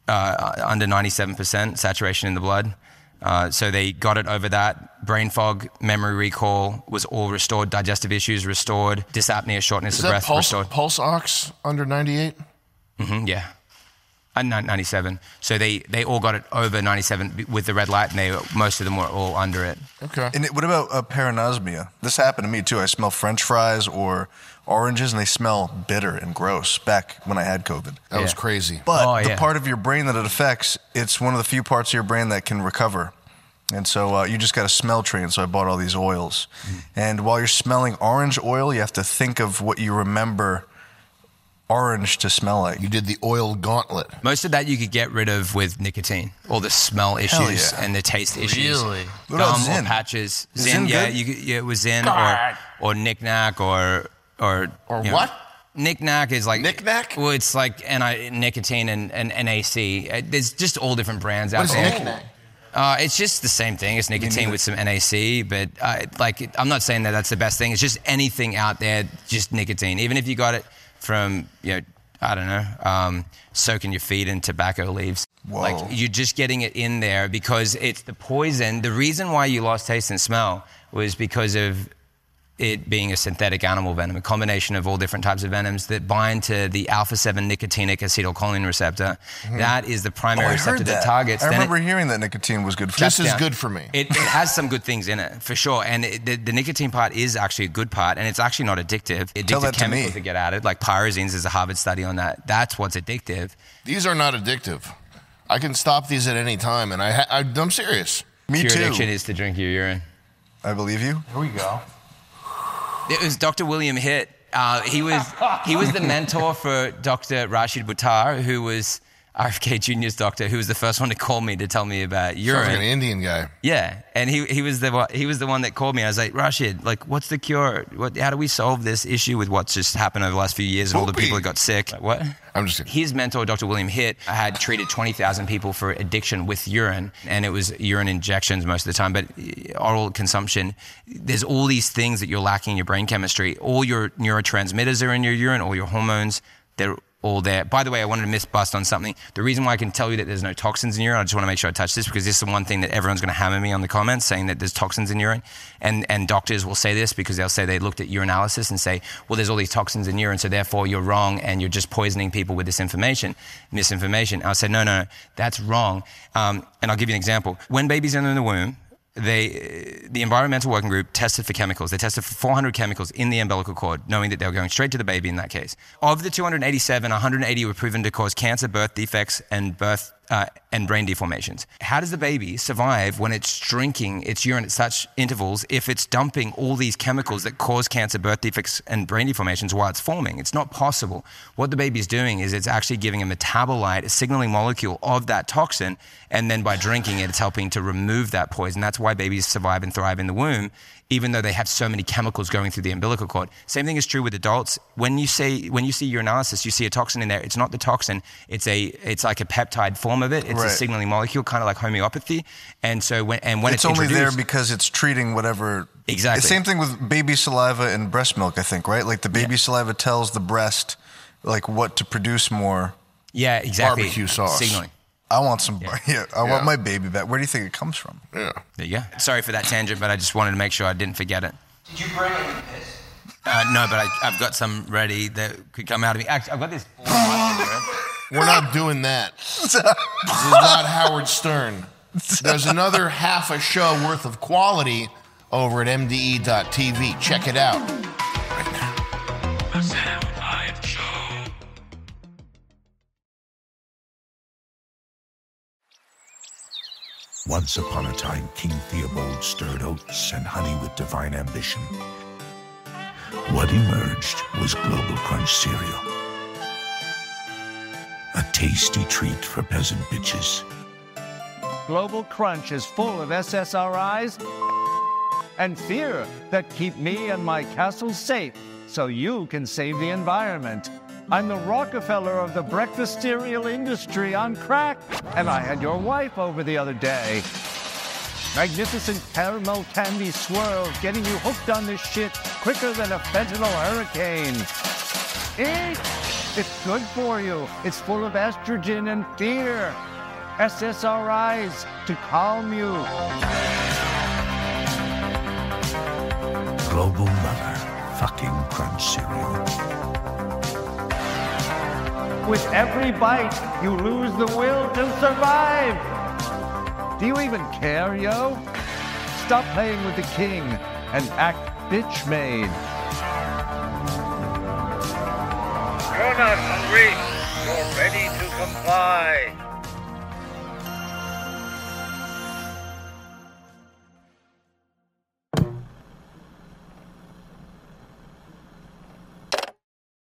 under 97% saturation in the blood. So they got it over that. Brain fog, memory recall was all restored. Digestive issues restored. Dyspnea, shortness of breath restored. Pulse ox under 98? Yeah. And 97. So they all got it over 97 with the red light, and most of them were all under it. Okay. And what about paranosmia? This happened to me too. I smell French fries or oranges, and they smell bitter and gross back when I had COVID. That was crazy. But the part of your brain that it affects, it's one of the few parts of your brain that can recover. And so you just got to smell train. So I bought all these oils. And while you're smelling orange oil, you have to think of what you remember orange to smell like. You did the oil gauntlet. Most of that you could get rid of with nicotine. All the smell issues and the taste issues. Really? Gum or patches. Zyn, it was Zyn or Knick-Knack or what? Knick-Knack is like... Knick-Knack? Well, it's like nicotine and NAC. There's just all different brands out there. What is Knick-Knack? It's just the same thing. It's nicotine with some NAC, but I'm not saying that that's the best thing. It's just anything out there, just nicotine. Even if you got it from I don't know, soaking your feet in tobacco leaves. Whoa. Like, you're just getting it in there because it's the poison. The reason why you lost taste and smell was because of it being a synthetic animal venom, a combination of all different types of venoms that bind to the alpha-7 nicotinic acetylcholine receptor. Mm-hmm. That is the primary I receptor heard that targets. I remember hearing that nicotine was good for This is good for me. It has some good things in it, for sure. And the nicotine part is actually a good part, and it's actually not addictive. Tell Addictive that to chemicals me. that get added, like pyrazines, there's a Harvard study on that. That's what's addictive. These are not addictive. I can stop these at any time, and I'm serious. Me Pure too. addiction is to drink your urine. I believe you. Here we go. It was Dr. William Hitt. He was the mentor for Dr. Rashid Buttar, who was RFK Jr.'s doctor, who was the first one to call me to tell me about urine. Sounds like an Indian guy. Yeah, and he was the one that called me. I was like, Rashid, like, what's the cure? How do we solve this issue with what's just happened over the last few years and all the people that got sick? Like, what? I'm just kidding. His mentor, Dr. William Hitt, had treated 20,000 people for addiction with urine, and it was urine injections most of the time, but oral consumption. There's all these things that you're lacking in your brain chemistry. All your neurotransmitters are in your urine, all your hormones, they're all there. By the way, I wanted to bust on something. The reason why I can tell you that there's no toxins in urine, I just want to make sure I touch this because this is the one thing that everyone's going to hammer me on the comments saying that there's toxins in urine. And doctors will say this because they'll say they looked at urinalysis and say, well, there's all these toxins in urine, so therefore you're wrong and you're just poisoning people with misinformation. I'll say, no, that's wrong. And I'll give you an example. When babies are in the womb, the environmental working group tested for chemicals. They tested for 400 chemicals in the umbilical cord, knowing that they were going straight to the baby in that case. Of the 287, 180 were proven to cause cancer, birth defects, and brain deformations. How does the baby survive when it's drinking its urine at such intervals if it's dumping all these chemicals that cause cancer, birth defects, and brain deformations while it's forming? It's not possible. What the baby's doing is it's actually giving a metabolite, a signaling molecule of that toxin, and then by drinking it, it's helping to remove that poison. That's why babies survive and thrive in the womb, even though they have so many chemicals going through the umbilical cord. Same thing is true with adults. When you see urinalysis, you see a toxin in there. It's not the toxin. It's like a peptide form of it. It's a signaling molecule, kind of like homeopathy. And so when it's only there because it's treating whatever. Exactly. The same thing with baby saliva and breast milk, I think, right? Like the baby saliva tells the breast like what to produce more. Yeah, exactly. Barbecue sauce. Signaling. I want some. I want my baby back. Where do you think it comes from? Yeah. There you go. Sorry for that tangent, but I just wanted to make sure I didn't forget it. Did you bring any piss? No, but I've got some ready that could come out of me. Actually, I've got this. We're not doing that. This is not Howard Stern. There's another half a show worth of quality over at MDE.TV. Check it out right now. The Sam Hyde Show. Once upon a time, King Theobald stirred oats and honey with divine ambition. What emerged was Global Crunch cereal. A tasty treat for peasant bitches. Global Crunch is full of SSRIs and fear that keep me and my castle safe so you can save the environment. I'm the Rockefeller of the breakfast cereal industry on crack, and I had your wife over the other day. Magnificent caramel candy swirls getting you hooked on this shit quicker than a fentanyl hurricane. Eat! It's good for you. It's full of estrogen and fear. SSRIs to calm you. Global Mother fucking Crunch cereal. With every bite, you lose the will to survive. Do you even care, yo? Stop playing with the king and act bitch-made. You're not hungry. You're ready to comply.